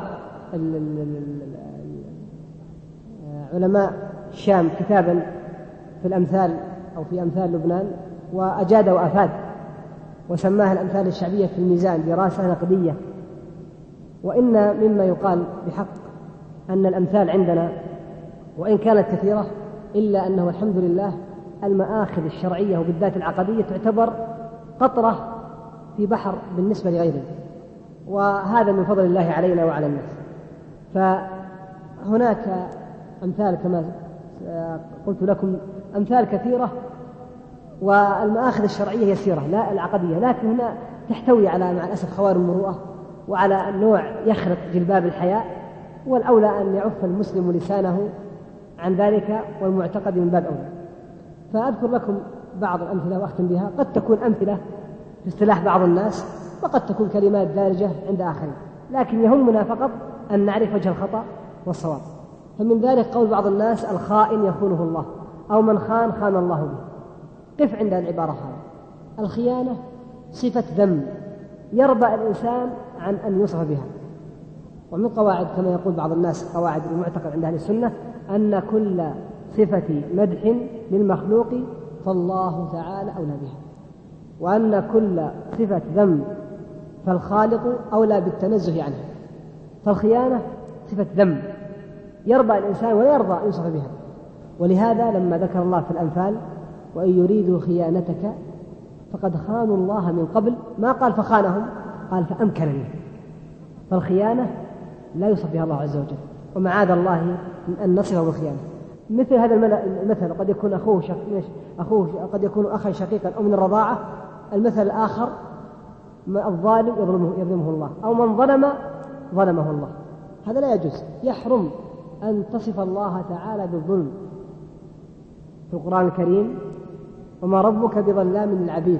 علماء الشام كتابا في الأمثال أو في أمثال لبنان، وأجاد وأفاد، وسماها الأمثال الشعبية في الميزان، دراسة نقدية. وإن مما يقال بحق أن الأمثال عندنا وإن كانت كثيرة إلا أنه الحمد لله المآخذ الشرعية وبالذات العقدية تعتبر قطرة في بحر بالنسبة لغيره، وهذا من فضل الله علينا وعلى الناس. فهناك أمثال كما قلت لكم، أمثال كثيرة والمآخذ الشرعية يسيرة لا العقدية، لكن هنا تحتوي على مع الأسف خوارم المروءة وعلى نوع يخرق جلباب الحياء، والأولى أن يعف المسلم لسانه عن ذلك والمعتقد من باب أولى. فأذكر لكم بعض الأمثلة وأختم بها، قد تكون أمثلة في اصطلاح بعض الناس وقد تكون كلمات دارجة عند آخرين، لكن يهمنا فقط أن نعرف وجه الخطأ والصواب. فمن ذلك قول بعض الناس: الخائن يخونه الله، أو من خان خان الله به. قف عند العبارة هذه. الخيانة صفة ذم يربى الإنسان عن أن يوصف بها. ومن قواعد كما يقول بعض الناس قواعد المعتقد عند أهل السنة أن كل صفة مدح للمخلوق فالله تعالى أولى بها، وأن كل صفة ذم فالخالق أولى بالتنزه عنها. فالخيانة صفة ذم يربى الإنسان ولا يرضى أن يوصف بها. ولهذا لما ذكر الله في الأنفال: وإن يريدوا خيانتك فقد خانوا الله من قبل، ما قال فخانهم، قال فأمكن منه. فالخيانة لا يوصف بها الله عز وجل، ومعاذ الله من أن نصفه بالخيانة. مثل هذا المثل قد يكون أخوه شق... أخوه قد يكون أخا شقيقا أو من الرضاعة. المثل الآخر: الظالم يظلمه, يظلمه الله، أو من ظلم ظلمه الله. هذا لا يجوز، يحرم أن تصف الله تعالى بالظلم في القرآن الكريم: وما ربك بظلام للعبيد،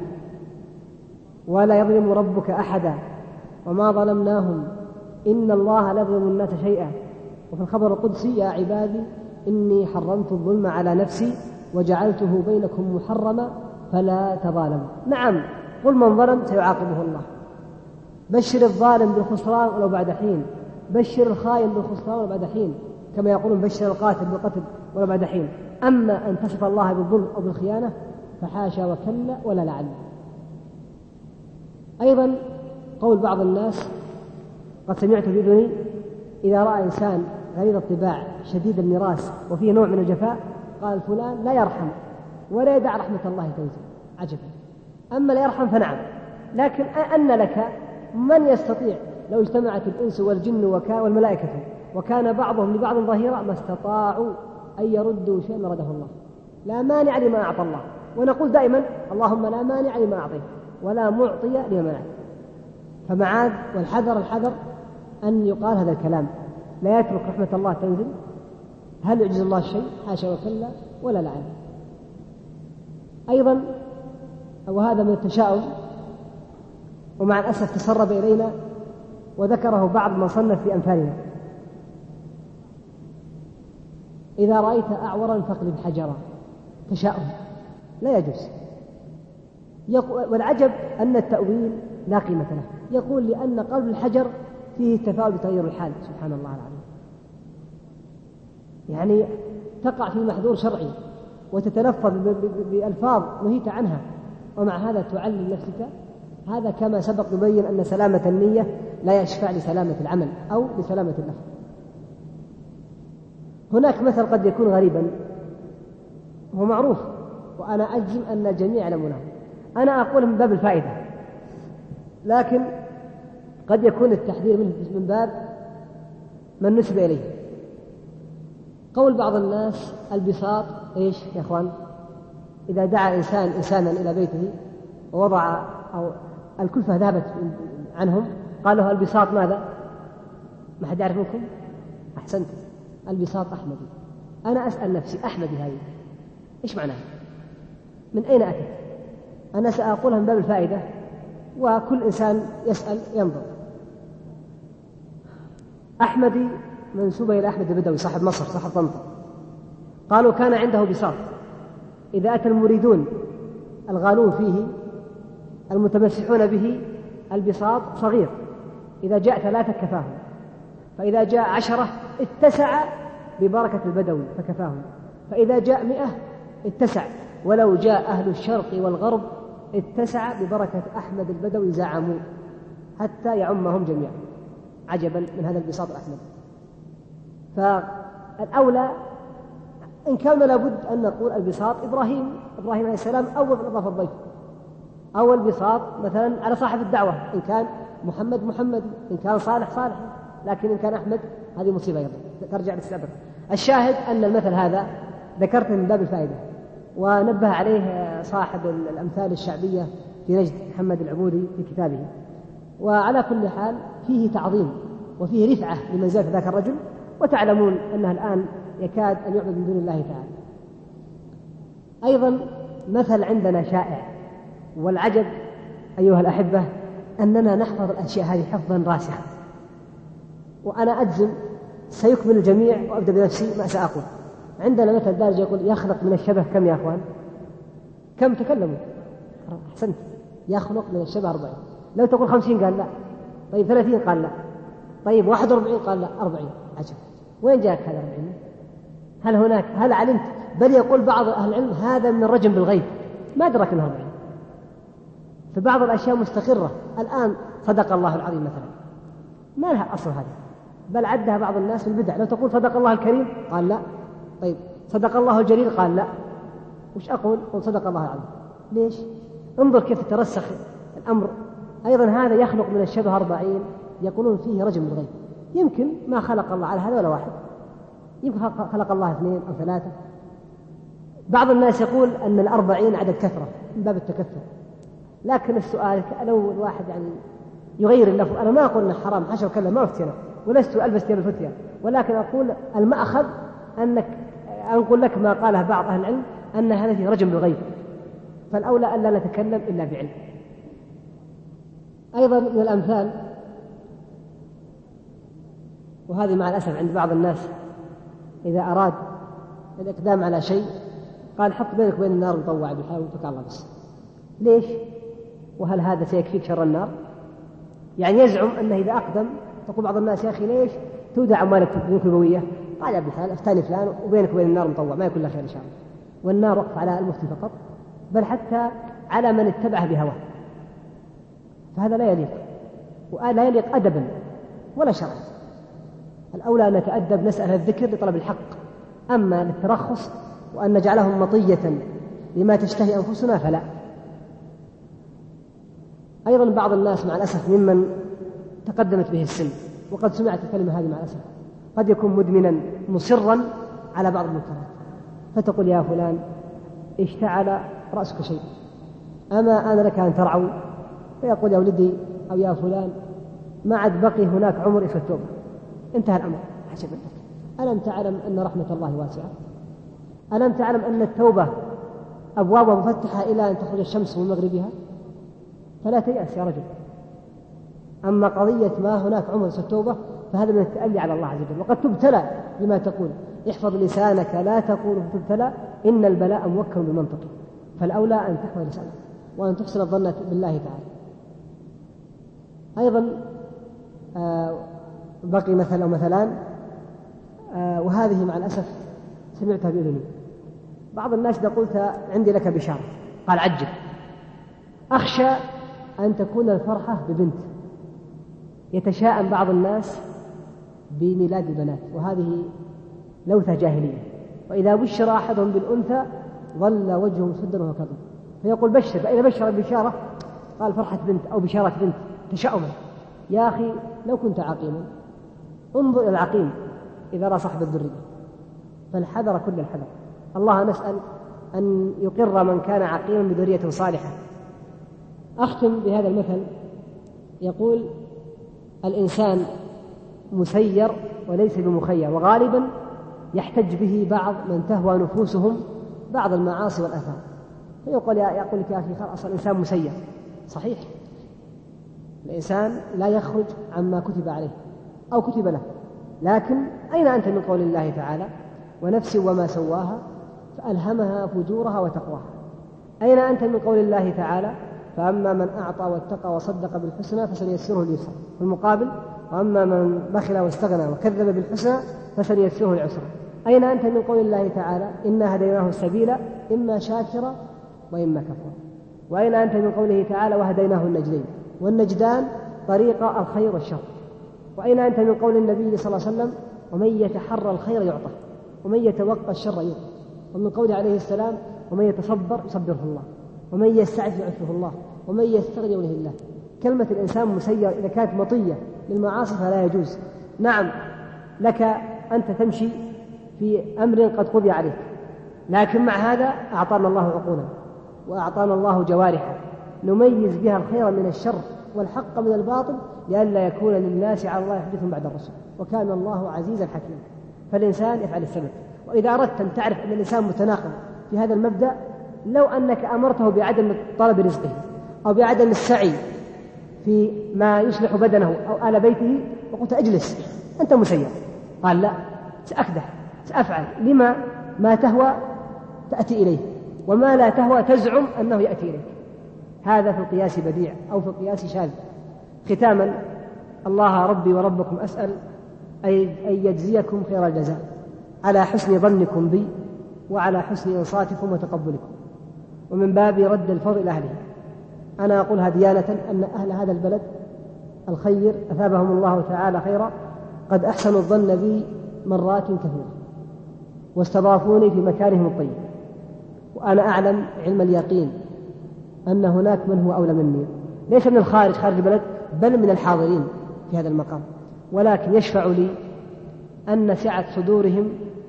ولا يظلم ربك أحدا، وما ظلمناهم إن الله لا يظلم الناس شيئا. وفي الخبر القدسي: يا عبادي إني حرمت الظلم على نفسي وجعلته بينكم محرما فلا تظالموا. نعم، قل من ظلم سيعاقبه الله. بشر الظالم بالخسران ولو بعد حين، بشر الخائن بالخسران ولو بعد حين، كما يقولون بشر القاتل بالقتل ولو بعد حين. أما أن تصف الله بالظلم أو بالخيانة فحاشا وكلا ولا لعل. أيضا قول بعض الناس قد سمعت بإذني: إذا رأى إنسان غليظ الطباع شديد المراس وفيه نوع من الجفاء قال فلان لا يرحم ولا يدع رحمة الله تنزل. عجبا. أما لا يرحم فنعم، لكن أن لك من يستطيع لو اجتمعت الإنس والجن والملائكة وكان بعضهم لبعض ظهيرا ما استطاعوا أن يردوا شيئا ما رده الله. لا مانع لما أعطى الله، ونقول دائما: اللهم لا مانع لما أعطيت ولا معطي لما منعت. فمعاذ والحذر الحذر أن يقال هذا الكلام، لا يترك رحمة الله تنزل. هل يعجز الله الشيء؟ حاشا وكلا ولا لعل. أيضا وهذا من التشاؤم، ومع الأسف تسرب إلينا وذكره بعض من صنف في أمثالنا: إذا رأيت أعورا فاقلب حجرا. تشاؤم لا يجوز. والعجب أن التأويل لا قيمة له. يقول: لأن قلب الحجر فيه تفاؤل بتغير الحال. سبحان الله العظيم. يعني تقع في محظور شرعي وتتلفظ بألفاظ نهيت عنها، ومع هذا تعلم نفسك. هذا كما سبق يبين أن سلامة النية لا يشفع لسلامة العمل أو لسلامة اللفظ. هناك مثل قد يكون غريبا، هو معروف وأنا أجزم أن الجميع يعلمونه، أنا أقول من باب الفائدة، لكن قد يكون التحذير منه من باب من نسب إليه. قول بعض الناس: البساط إيش يا أخوان؟ إذا دعا إنسان إنسانا إلى بيته ووضع أو الكلفة ذهبت عنهم قال له: البساط ماذا؟ ما حد يعرف منكم؟ أحسنت، البساط أحمدي. أنا أسأل نفسي: أحمدي هذه إيش معناها؟ من أين أتت؟ أنا سأقولها من باب الفائدة، وكل إنسان يسأل ينظر. أحمدي منسوبة إلى أحمد البدوي صاحب مصر صاحب طنطا. قالوا كان عنده بساط، إذا أتى المريدون الغالون فيه المتمسحون به البساط صغير، إذا جاء ثلاثة كفاهم، فإذا جاء عشرة اتسع ببركة البدوي فكفاهم، فإذا جاء مئة اتسع، ولو جاء أهل الشرق والغرب اتسع ببركة أحمد البدوي زعموا حتى يعمهم جميعا. عجبا من هذا البساط الأحمد. فالأولى إن كان لابد أن نقول البساط إبراهيم إبراهيم عليه السلام أول من أضاف الضيف، أول بساط مثلا على صاحب الدعوة، إن كان محمد محمد، إن كان صالح صالح، لكن إن كان أحمد هذه مصيبة أيضا ترجع للسبب. الشاهد أن المثل هذا ذكرته من باب الفائدة، ونبه عليه صاحب الأمثال الشعبية في نجد محمد العبودي في كتابه. وعلى كل حال فيه تعظيم وفيه رفعة لمنزلة ذاك الرجل، وتعلمون أنه الآن يكاد أن يعبد من دون الله تعالى. أيضا مثل عندنا شائع، والعجب أيها الأحبة أننا نحفظ الأشياء هذه حفظا راسخا، وأنا أجزم سيكمل الجميع، وأبدأ بنفسي ما سأقول. عندنا مثل دارج يقول يخلق من الشبه كم يا أخوان؟ كم تكلموا؟ أحسنت، يخلق من الشبه أربعين. لو تقول خمسين قال لا، طيب ثلاثين قال لا، طيب واحد وأربعين قال لا، أربعين. عجب، وين جاءك هذا أربعين؟ هل هناك هل علمت؟ بل يقول بعض أهل العلم هذا من الرجم بالغيب، ما أدرك أنه أربعين. فبعض الأشياء مستقرة. الآن صدق الله العظيم مثلا ما لها أصل هذا، بل عدها بعض الناس بالبدع. لو تقول صدق الله الكريم قال لا، طيب صدق الله الجليل قال لا، وش أقول؟ قل صدق الله العظيم. ليش؟ انظر كيف ترسخ الأمر. أيضا هذا يخلق من الشبه أربعين، يقولون فيه رجم بالغيب. يمكن ما خلق الله على هذا ولا واحد، يمكن خلق الله اثنين أو ثلاثة. بعض الناس يقول أن الأربعين عدد كثرة من باب التكثر، لكن السؤال لو الواحد يعني يغير اللفظ. أنا ما أقول أنه حرام، حشو كلا ما أفتينا، ولست ألبس ثياب الفتية، ولكن أقول المأخذ أنك أقول لك ما قاله بعض أهل العلم أن هذا فيه رجم بالغيب، فالأولى أن لا نتكلم إلا بعلم. أيضا من الأمثال، وهذه مع الأسف عند بعض الناس إذا أراد الإقدام على شيء قال حط بينك وبين النار مطوع بحاول وتوكل على الله بس. ليش؟ وهل هذا سيكفيك شر النار؟ يعني يزعم أنه إذا أقدم، تقول بعض الناس يا أخي ليش تودع أموالك بنوك ربوية؟ قال يا ابن الحلال افتاني فلان وبينك وبين النار مطوع، ما يكون له خير إن شاء الله. والنار وقف على المفتي فقط، بل حتى على من اتبعه بهواه. فهذا لا يليق، ولا يليق أدبا ولا شرعا. الأولى أن نتأدب، نسأل الذكر لطلب الحق، أما للترخص وأن نجعلهم مطية لما تشتهي أنفسنا فلا. أيضا بعض الناس مع الأسف ممن تقدمت به السن، وقد سمعت الكلمة هذه مع الأسف، قد يكون مدمنا مصرا على بعض المنكرات، فتقول يا فلان اشتعل رأسك شيء، أما أنا لك أن ترعوا؟ فيقول يا ولدي أو يا فلان ما عاد بقي هناك عمر إلى التوبة، انتهى الأمر حسب لك. ألم تعلم أن رحمة الله واسعة؟ ألم تعلم أن التوبة أبوابها مفتحة إلى أن تخرج الشمس من مغربها؟ فلا تيأس يا رجل. أما قضية ما هناك عمر إلى التوبة فهذا من التألي على الله عز وجل، وقد تبتلى بما تقول. احفظ لسانك لا تقول تبتلى، إن البلاء موكل بمنطقه. فالأولى أن تحفظ لسانك وأن تحسن الظن بالله تعالى. أيضا آه بقي مثلا مثلان، آه وهذه مع الأسف سمعتها بإذني. بعض الناس إذا قلت عندي لك بشارة قال عجل، أخشى أن تكون الفرحة ببنت. يتشاءم بعض الناس بميلاد البنات، وهذه لوثة جاهلية. وإذا بشر أحدهم بالأنثى ظل وجهه مسودا وهو كظيم، فيقول بشر، فإذا بشر البشارة قال فرحة بنت أو بشارة بنت، تشاؤما. يا أخي لو كنت عقيما انظر إلى العقيم إذا رأى صاحب الذرية، فالحذر كل الحذر. الله نسأل أن يقر من كان عقيما بذرية صالحة. أختم بهذا المثل، يقول الإنسان مسير وليس بمخير، وغالبا يحتج به بعض من تهوى نفوسهم بعض المعاصي والآثام، فيقول يقول لك يا أخي خلاص الإنسان مسير. صحيح، الإنسان لا يخرج عما كتب عليه أو كتب له، لكن أين أنت من قول الله تعالى ونفس وما سواها فألهمها فجورها وتقواها؟ أين أنت من قول الله تعالى فأما من أعطى واتقى وصدق بالحسنى فسنيسره اليسرى، في المقابل وأما من بخل واستغنى وكذب بالحسنى فسنيسره العسرى. أين أنت من قول الله تعالى إنا هديناه السبيل إما شاكرا وإما كفورا؟ وأين أنت من قوله تعالى وهديناه النجدين، والنجدان طريق الخير والشر؟ وأين أنت من قول النبي صلى الله عليه وسلم ومن يتحرى الخير يعطى ومن يتوقى الشر يعطى؟ ومن قوله عليه السلام ومن يتصبر يصبره الله ومن يستعف يعفه الله ومن يستغني يغنه الله. كلمة الإنسان مسير إذا كانت مطية للمعاصي فلا يجوز. نعم لك أنت تمشي في أمر قد قضي عليك، لكن مع هذا أعطانا الله عقولا وأعطانا الله جوارحا نميز بها الخير من الشر والحق من الباطل لئلا يكون للناس على الله حديث بعد الرسول، وكان الله عزيزا حكيما. فالإنسان يفعل السبب. وإذا أردت أن تعرف أن الإنسان متناقض في هذا المبدأ، لو أنك أمرته بعدم طلب رزقه أو بعدم السعي في ما يصلح بدنه أو آل بيته وقلت أجلس أنت مسير، قال لا سأكدح سأفعل، لما ما تهوى تأتي إليه وما لا تهوى تزعم أنه يأتي إليك. هذا في القياس بديع أو في القياس شاذ. ختاما، الله ربي وربكم أسأل أن يجزيكم خير الجزاء على حسن ظنكم بي وعلى حسن إنصاتكم وتقبلكم، ومن باب رد الفضل إلى أهله. أنا أقولها ديانة أن أهل هذا البلد الخير أثابهم الله تعالى خيرا قد أحسنوا الظن بي مرات كثيرة واستضافوني في مكانهم الطيب، وأنا أعلم علم اليقين أن هناك من هو أولى مني، ليس من الخارج خارج البلد بل من الحاضرين في هذا المقام، ولكن يشفع لي أن سعة صدورهم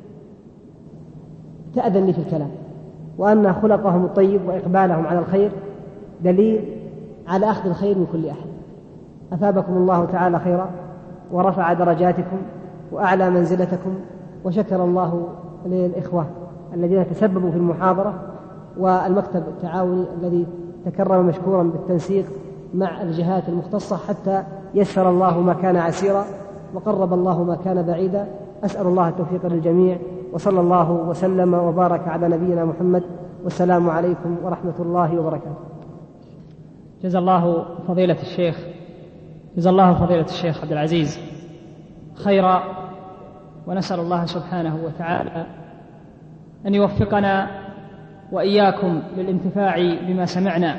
تأذن لي في الكلام، وأن خلقهم الطيب وإقبالهم على الخير دليل على أخذ الخير من كل أحد. أثابكم الله تعالى خيرا ورفع درجاتكم وأعلى منزلتكم، وشكر الله للإخوة الذين تسببوا في المحاضرة والمكتب التعاوني الذي تكرم مشكورا بالتنسيق مع الجهات المختصة حتى يسر الله ما كان عسيرا وقرب الله ما كان بعيدا. أسأل الله التوفيق للجميع، وصلى الله وسلم وبارك على نبينا محمد، والسلام عليكم ورحمة الله وبركاته. جزا الله فضيلة الشيخ جزا الله فضيلة الشيخ عبد العزيز خيرا، ونسأل الله سبحانه وتعالى أن يوفقنا وإياكم للانتفاع بما سمعنا.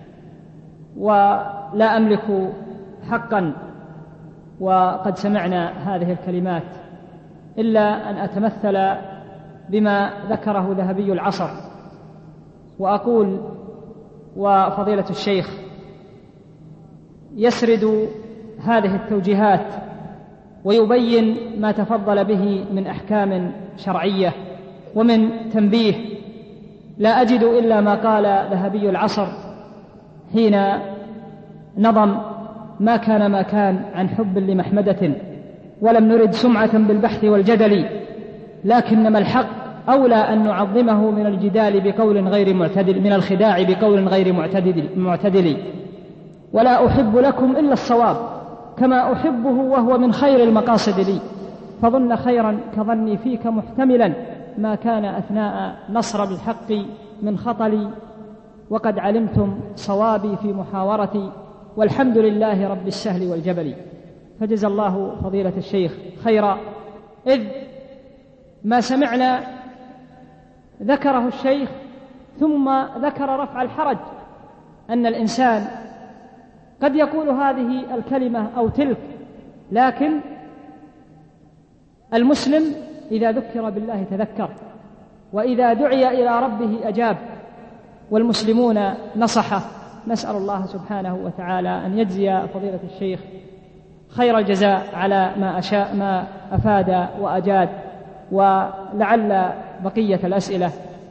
ولا أملك حقا وقد سمعنا هذه الكلمات إلا أن أتمثل بما ذكره ذهبي العصر، وأقول وفضيلة الشيخ يسرد هذه التوجيهات ويبين ما تفضل به من أحكام شرعية ومن تنبيه. لا أجد إلا ما قال ذهبي العصر حين نظم ما كان ما كان عن حب لمحمدة ولم نرد سمعة بالبحث والجدل، لكنما الحق أولى أن نعظمه من الجدال بقول غير معتدل، من الخداع بقول غير معتدل, معتدل. ولا أحب لكم إلا الصواب كما أحبه وهو من خير المقاصد لي، فظن خيرا كظني فيك محتملا ما كان أثناء نصر بالحق من خطلي، وقد علمتم صوابي في محاورتي، والحمد لله رب السهل والجبل. فجزى الله فضيلة الشيخ خيرا، إذ ما سمعنا ذكره الشيخ ثم ذكر رفع الحرج، أن الإنسان قد يقول هذه الكلمة أو تلك، لكن المسلم إذا ذكر بالله تذكر، وإذا دعي إلى ربه أجاب، والمسلمون نصحه. نسأل الله سبحانه وتعالى أن يجزي فضيلة الشيخ خير الجزاء على ما أشاء ما أفاد وأجاد. ولعل بقية الأسئلة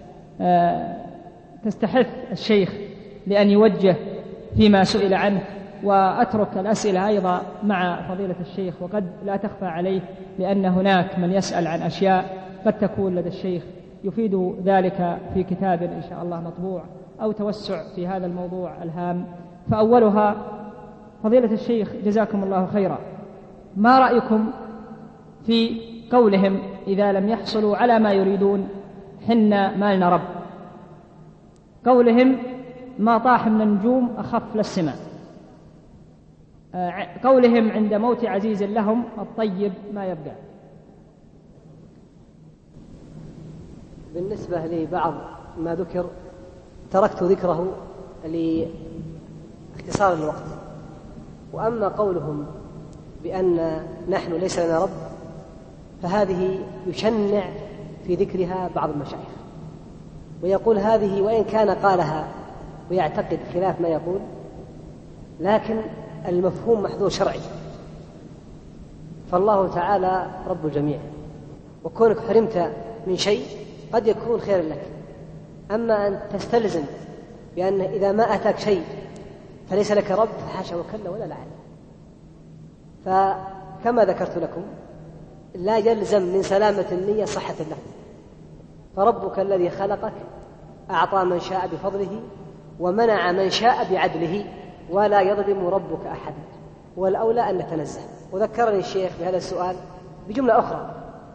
تستحث الشيخ لأن يوجه فيما سئل عنه، وأترك الأسئلة أيضا مع فضيلة الشيخ، وقد لا تخفى عليه لأن هناك من يسأل عن أشياء قد تكون لدى الشيخ يفيد ذلك في كتاب إن شاء الله مطبوع، أو توسع في هذا الموضوع الهام. فأولها فضيلة الشيخ جزاكم الله خيرا، ما رأيكم في قولهم إذا لم يحصلوا على ما يريدون حنا مالنا رب؟ قولهم ما طاح من النجوم أخف للسماء، قولهم عند موت عزيز لهم الطيب ما يبقى. بالنسبة لبعض ما ذكر تركت ذكره لاختصار الوقت. وأما قولهم بأن نحن ليس لنا رب فهذه يشنع في ذكرها بعض المشايخ، ويقول هذه وإن كان قالها ويعتقد خلاف ما يقول، لكن المفهوم محظور شرعي، فالله تعالى رب الجميع، وكونك حرمت من شيء قد يكون خيرا لك. أما أن تستلزم بأن إذا ما أتاك شيء فليس لك رب فحاشا وكلا ولا لعل. فكما ذكرت لكم لا يلزم من سلامة النية صحة اللفظ، فربك الذي خلقك أعطى من شاء بفضله ومنع من شاء بعدله، ولا يظلم ربك أحدا، والأولى أن نتنزه. وذكرني الشيخ بهذا السؤال بجملة أخرى: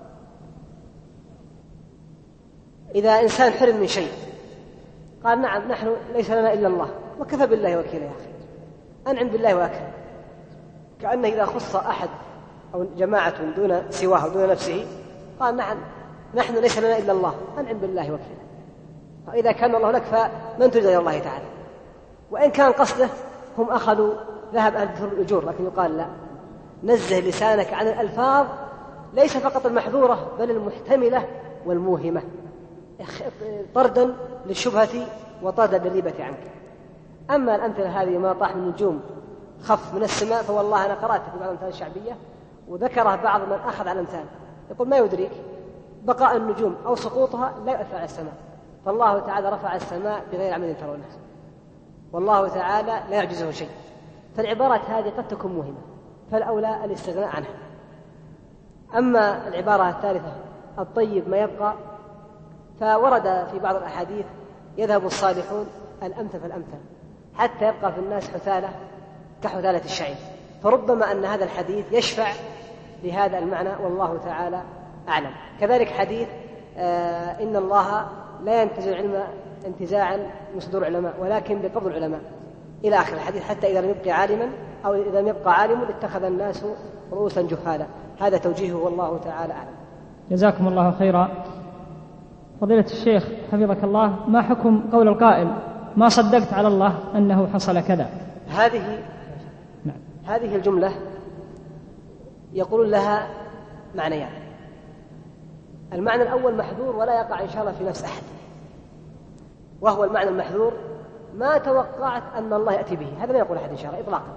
إذا إنسان حرم من شيء قال نعم نحن ليس لنا إلا الله وكفى بالله وكيلا، يا أخي أنعم بالله وأكرم، كأنه إذا خص أحد أو جماعة دون سواه دون نفسه قال نعم نحن ليس لنا إلا الله أنعم بالله وكيلا. فإذا كان الله لك فمن تجزي الله تعالى. وإن كان قصده هم أخذوا ذهب أهل الأجور، لكن يقال لا، نزه لسانك عن الألفاظ ليس فقط المحذورة بل المحتملة والموهمة، طردا للشبهة وطردا للريبة عنك. أما الأمثلة هذه ما طاح من النجوم خف من السماء، فوالله أنا قرأت في بعض الأمثال الشعبية وذكرها بعض من أخذ على الأمثال، يقول ما يدريك بقاء النجوم أو سقوطها لا يؤثر على السماء، فالله تعالى رفع السماء بغير عمد ترونه، والله تعالى لا يعجزه شيء. فالعبارات هذه قد تكون مهمة، فالأولى الاستغناء عنها. أما العبارة الثالثة الطيب ما يبقى، فورد في بعض الأحاديث يذهب الصالحون الأمثل فالأمثل حتى يبقى في الناس حثالة كحثالة الشعير، فربما أن هذا الحديث يشفع لهذا المعنى، والله تعالى أعلم. كذلك حديث آه إن الله لا ينتزع العلم انتزاعا من صدور العلماء ولكن بقبض العلماء إلى آخر الحديث، حتى إذا لم يبقى عالما أو إذا لم يبقى عالم اتخذ الناس رؤوسا جهالا. هذا توجيهه والله تعالى أعلم. جزاكم الله خيرا. فضيلة الشيخ حفظك الله، ما حكم قول القائل ما صدقت على الله أنه حصل كذا؟ هذه نعم. هذه الجملة يقول لها معنيان: المعنى الأول محذور ولا يقع إن شاء الله في نفس أحد، وهو المعنى المحذور ما توقعت أن الله يأتي به، هذا لا يقول أحد إن شاء الله إطلاقا.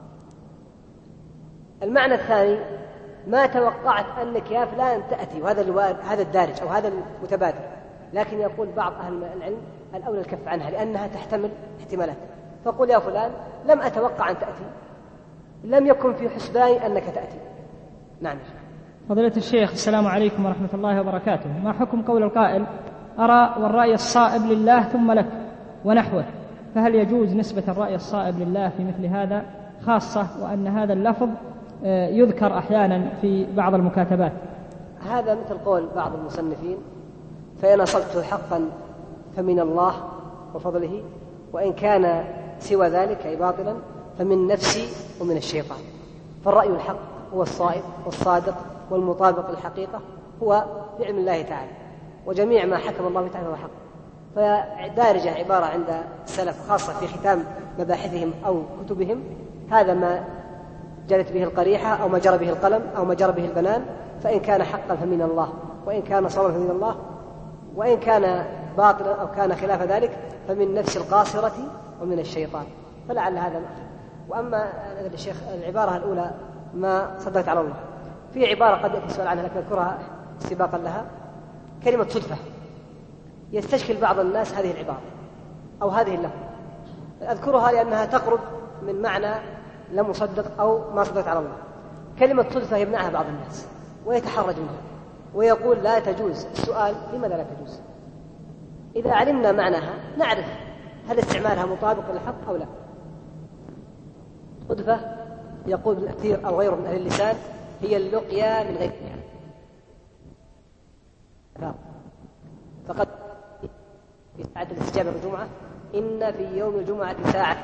المعنى الثاني ما توقعت أنك يا فلان تأتي، وهذا هذا الدارج أو هذا المتبادر، لكن يقول بعض أهل العلم الأولى الكف عنها لأنها تحتمل احتمالات، فقل يا فلان لم أتوقع أن تأتي، لم يكن في حسباني أنك تأتي. نعم. فضيلة الشيخ السلام عليكم ورحمة الله وبركاته، ما حكم قول القائل أرى والرأي الصائب لله ثم لك ونحوه، فهل يجوز نسبة الرأي الصائب لله في مثل هذا، خاصة وأن هذا اللفظ يذكر أحيانا في بعض المكاتبات؟ هذا مثل قول بعض المصنفين: فإن أصبت حقا فمن الله وفضله، وإن كان سوى ذلك أي باطلا فمن نفسي ومن الشيطان. فالرأي الحق هو الصائب والصادق والمطابق للحقيقة هو بعلم الله تعالى، وجميع ما حكم الله تعالى هو حق. فدارجة عبارة عند السلف خاصة في ختام مباحثهم أو كتبهم: هذا ما جرت به القريحة أو ما جرى به القلم أو ما جرى به البنان، فإن كان حقا فمن الله، وإن كان صوابا فمن الله، وإن كان باطلا أو كان خلاف ذلك فمن نفس القاصرة ومن الشيطان. فلعل هذا مأخذ. وأما الشيخ العبارة الأولى ما صدقت على الله، في عبارة قد يأتي السؤال عنها لكن أذكرها استباقا لها: كلمة صدفة يستشكل بعض الناس هذه العبارة أو هذه اللفظة، أذكرها لأنها تقرب من معنى لم أصدق أو ما صدقت على الله. كلمة صدفة يمنعها بعض الناس ويتحرج منها ويقول لا تجوز. السؤال: لماذا لا تجوز؟ إذا علمنا معناها نعرف هل استعمالها مطابق للحق أو لا. صدفة يقول ابن كثير أو غيره من أهل اللسان هي اللقيا من غير يعني. فقد يتعدد الاستجابة بالجمعة إن في يوم الجمعة ساعة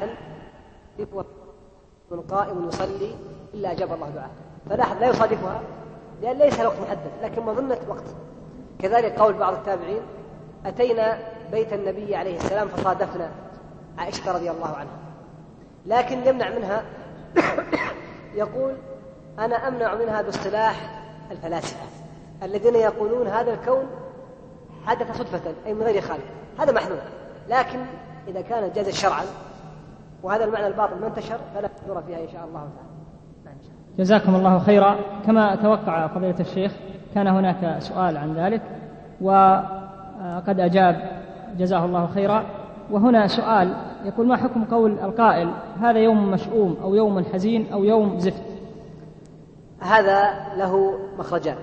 من قائم يصلي إلا أجاب الله دعاءه. فلاحظ لا يصادفها لأن ليس الوقت محدد لكن مظنة وقت. كذلك قول بعض التابعين أتينا بيت النبي عليه السلام فصادفنا عائشة رضي الله عنها، لكن يمنع منها يقول أنا أمنع منها باصطلاح الفلاسفة الذين يقولون هذا الكون حدث صدفة أي من غير خالق، هذا محلول. لكن إذا كان جاز شرعا وهذا المعنى الباطل ما انتشر فلا يدور فيها إن شاء الله تعالى. جزاكم الله خيرا. كما توقع فضيلة الشيخ كان هناك سؤال عن ذلك وقد أجاب جزاه الله خيرا. وهنا سؤال يقول ما حكم قول القائل هذا يوم مشؤوم أو يوم حزين أو يوم زفت؟ هذا له مخرجان.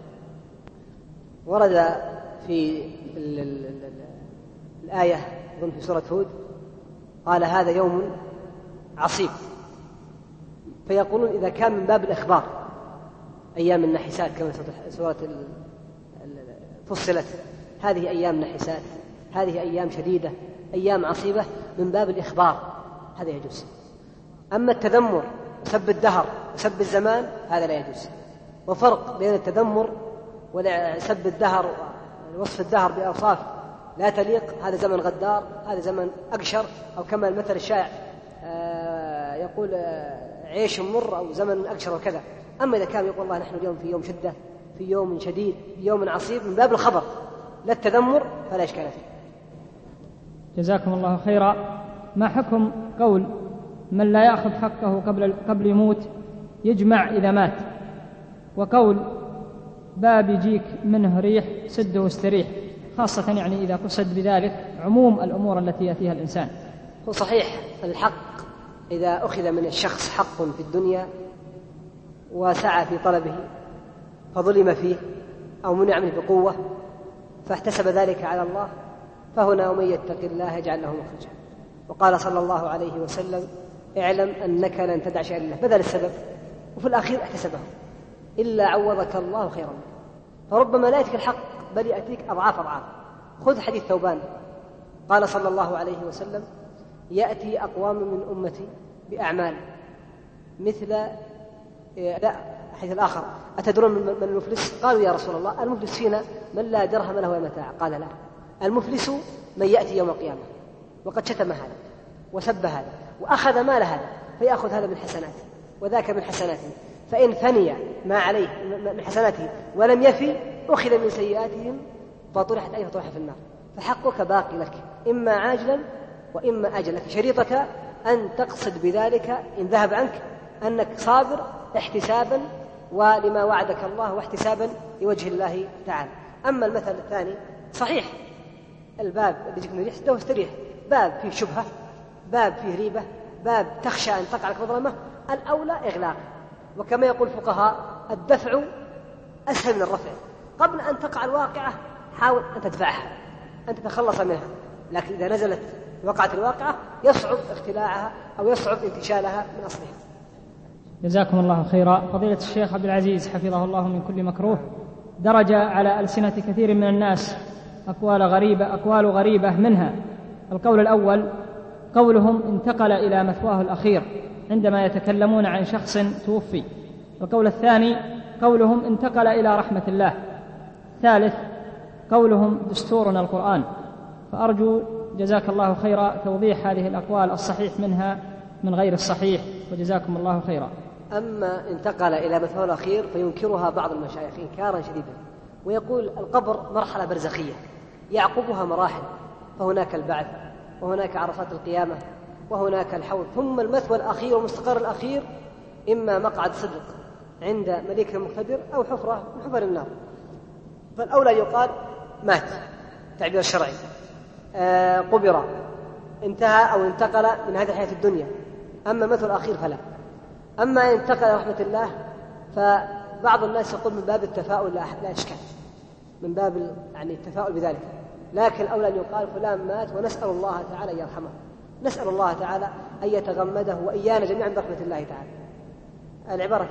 ورد في الآية ضمن في سورة هود قال هذا يوم عصيب، فيقولون إذا كان من باب الإخبار أيام النحسات كما سورة فصلت هذه أيام نحسات هذه أيام شديدة أيام عصيبة من باب الإخبار هذا يجوز. أما التذمر وسب الدهر وسب الزمان هذا لا يجوز. وفرق بين التذمر وسب الدهر ووصف الدهر بأوصاف لا تليق، هذا زمن غدار هذا زمن أقشر، أو كما المثل الشائع يقول عيش مر أو زمن أقشر وكذا. أما إذا كان يقول الله نحن اليوم في يوم شدة في يوم شديد في يوم عصيب من باب الخبر لا التذمر فلا إشكال فيه. جزاكم الله خيرا. ما حكم قول من لا يأخذ حقه قبل قبل يموت يجمع إذا مات، وقول باب يجيك منه ريح سده واستريح، خاصة يعني إذا قصد بذلك عموم الأمور التي يأتيها الإنسان؟ هو صحيح الحق إذا أخذ من الشخص حق في الدنيا وسعى في طلبه فظلم فيه أو منع منه بقوة فاحتسب ذلك على الله فهنا ومن يتق الله يجعل له مخرجا. وقال صلى الله عليه وسلم اعلم أنك لن تدع شيئا لله، بذل السبب وفي الأخير احتسبه إلا عوضك الله خيرا منه. فربما لا يأتيك الحق بل يأتيك أضعاف أضعاف. خذ حديث ثوبان قال صلى الله عليه وسلم يأتي أقوام من أمتي بأعمال مثل لا حديث الآخر أتدرون من المفلس؟ قالوا يا رسول الله المفلس فينا من لا درهم له ولا متاع. قال لا، المفلس من يأتي يوم القيامة وقد شتم هذا وسب هذا وأخذ مال هذا فيأخذ هذا من حسناته وذاك من حسناته، فإن فني ما عليه من حسناته ولم يفي أخذ من سيئاتهم فطرحت أي فطرح في النار. فحقك باقي لك إما عاجلا وإما آجلا، لك شريطة أن تقصد بذلك إن ذهب عنك أنك صابر احتسابا ولما وعدك الله واحتسابا لوجه الله تعالى. أما المثل الثاني صحيح الباب اللي يجيك من ريح سده واستريح، باب فيه شبهة باب فيه ريبة باب تخشى أن تقع لك مظلمة، الأولى إغلاق. وكما يقول الفقهاء الدفع أسهل من الرفع، قبل أن تقع الواقعة حاول أن تدفعها أن تتخلص منها، لكن إذا نزلت وقعت الواقعة يصعب اختلاعها أو يصعب انتشالها من أصلها. جزاكم الله خيرا. فضيلة الشيخ عبد العزيز حفظه الله من كل مكروه درج على ألسنة كثير من الناس أقوال غريبة أقوال غريبة منها القول الأول قولهم انتقل إلى مثواه الأخير عندما يتكلمون عن شخص توفي. القول الثاني قولهم انتقل إلى رحمة الله. ثالث قولهم دستورنا القرآن. فأرجو جزاك الله خيرا توضيح هذه الأقوال الصحيح منها من غير الصحيح، وجزاكم الله خيرا. أما انتقل إلى مثواه الأخير فينكرها بعض المشايخ إنكارا شديدا، ويقول القبر مرحلة برزخية يعقبها مراحل، فهناك البعث وهناك عرصات القيامة وهناك الحوض، ثم المثوى الأخير والمستقر الأخير إما مقعد صدق عند مليك مقتدر أو حفرة من حفر النار. فالأولى يقال مات تعبير شرعي، آه قبر انتهى أو انتقل من هذه الحياة الدنيا. أما المثوى الأخير فلا. أما إن انتقل رحمة الله فبعض الناس يقول من باب التفاؤل لا إشكال، من باب يعني التفاؤل بذلك، لكن الأولى أن يقال فلان مات ونسأل الله تعالى أن يرحمه، نسأل الله تعالى أن يتغمده وإيانا جميعا برحمة الله تعالى. العبارة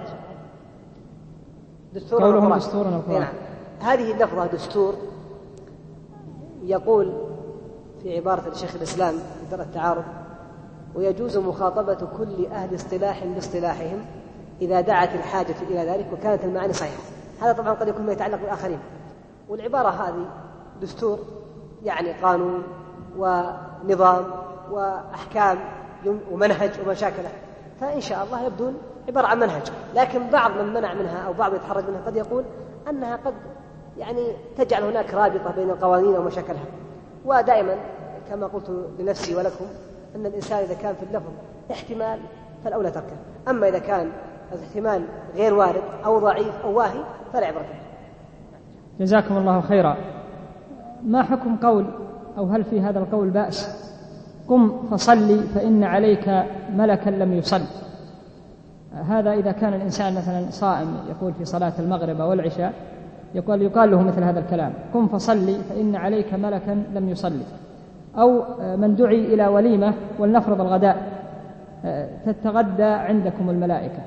دستور قولهم دستورنا القرآن. نعم. هذه اللفظة دستور يقول في عبارة الشيخ الإسلام في درء التعارض: ويجوز مخاطبة كل أهل اصطلاح باصطلاحهم إذا دعت الحاجة إلى ذلك وكانت المعاني صحيحة. هذا طبعا قد يكون ما يتعلق بالآخرين، والعبارة هذه دستور، يعني قانون ونظام وأحكام ومنهج ومشاكله، فإن شاء الله يبدون عبارة عن منهج. لكن بعض من منع منها أو بعض يتحرج منها قد يقول أنها قد يعني تجعل هناك رابطة بين القوانين ومشاكلها. ودائما كما قلت لنفسي ولكم أن الإنسان إذا كان في اللفظ احتمال فالأولى تركه، أما إذا كان الاحتمال غير وارد أو ضعيف أو واهي فلا عبرة به. جزاكم الله خيرا. ما حكم قول أو هل في هذا القول بأس: قم فصلي فإن عليك ملكا لم يصل؟ هذا إذا كان الإنسان مثلا صائم يقول في صلاة المغرب أو العشاء، يقول يقال له مثل هذا الكلام: قم فصلي فإن عليك ملكا لم يصلي. أو من دعي إلى وليمة ولنفرض الغداء تتغدى عندكم الملائكة،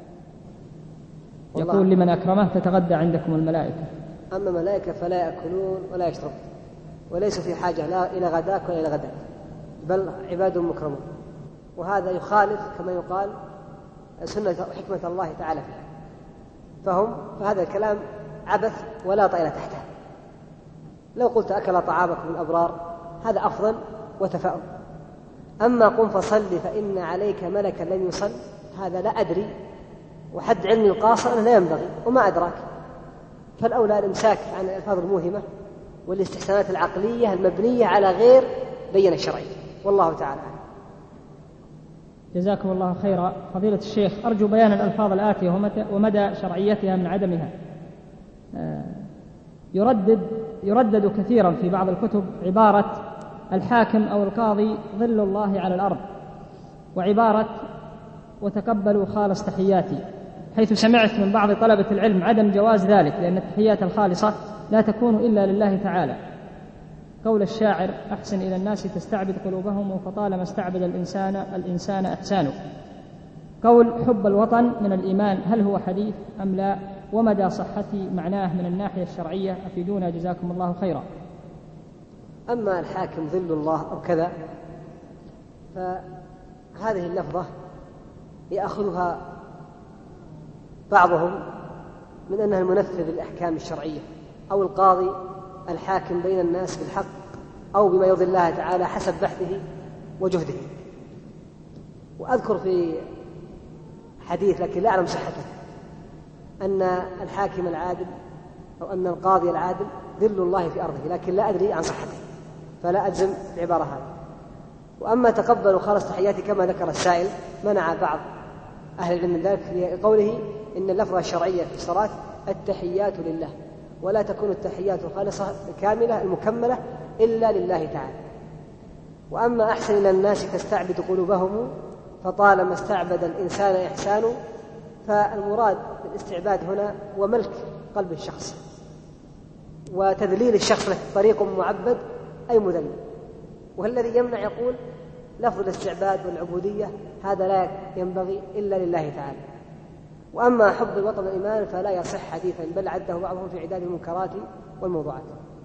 يقول لمن أكرمه تتغدى عندكم الملائكة. أما ملائكة فلا يأكلون ولا يشربون وليسوا في حاجة لا إلى غداك ولا إلى غداك، بل عباد مكرمون، وهذا يخالف كما يقال سنة حكمة الله تعالى فيها، فهم فهذا الكلام عبث ولا طائل تحته. لو قلت أكل طعامكم الأبرار هذا أفضل وتفاؤل. أما قم فصل فإن عليك ملكا لن يصل، هذا لا أدري، وحد علمي القاصر أنه لا ينبغي وما أدراك، فالأولى الإمساك عن الألفاظ الموهمة والاستحسانات العقلية المبنية على غير بين الشرعي، والله تعالى. جزاكم الله خيرا. فضيلة الشيخ، أرجو بيان الألفاظ الآتية ومدى شرعيتها من عدمها. يردد يردد كثيرا في بعض الكتب عبارة الحاكم أو القاضي ظل الله على الأرض، وعبارة وتقبلوا خالص تحياتي، حيث سمعت من بعض طلبة العلم عدم جواز ذلك، لأن التحيات الخالصة لا تكون إلا لله تعالى. قول الشاعر: أحسن إلى الناس تستعبد قلوبهم فطالما استعبد الإنسان الإنسان إحسانه. قول حب الوطن من الإيمان، هل هو حديث أم لا؟ ومدى صحة معناه من الناحية الشرعية أفيدونا جزاكم الله خيرا. أما الحاكم ظل الله أو كذا، فهذه اللفظة يأخذها بعضهم من أنها المنفذ للأحكام الشرعية، أو القاضي الحاكم بين الناس بالحق أو بما يرضي الله تعالى حسب بحثه وجهده. وأذكر في حديث لكن لا أعلم صحته أن الحاكم العادل أو أن القاضي العادل ذل الله في أرضه، لكن لا أدري عن صحته فلا أجزم العبارة هذه. وأما تقبلوا خالص تحياتي كما ذكر السائل، منع بعض أهل العلم من ذلك لقوله إن اللفظة الشرعية في الصلاة التحيات لله، ولا تكون التحيات الخالصة الكاملة المكملة إلا لله تعالى. وأما أحسن إلى الناس تستعبد قلوبهم فطالما استعبد الإنسان إحسانه، فالمراد بالاستعباد هنا هو ملك قلب الشخص وتذليل الشخص له طريق معبد أي مذلل، والذي يمنع يقول لفظ الاستعباد والعبودية هذا لا ينبغي إلا لله تعالى. وأما حب الوطن والإيمان فلا يصح حديثا، بل عده بعضهم في عداد المنكرات والموضوعات.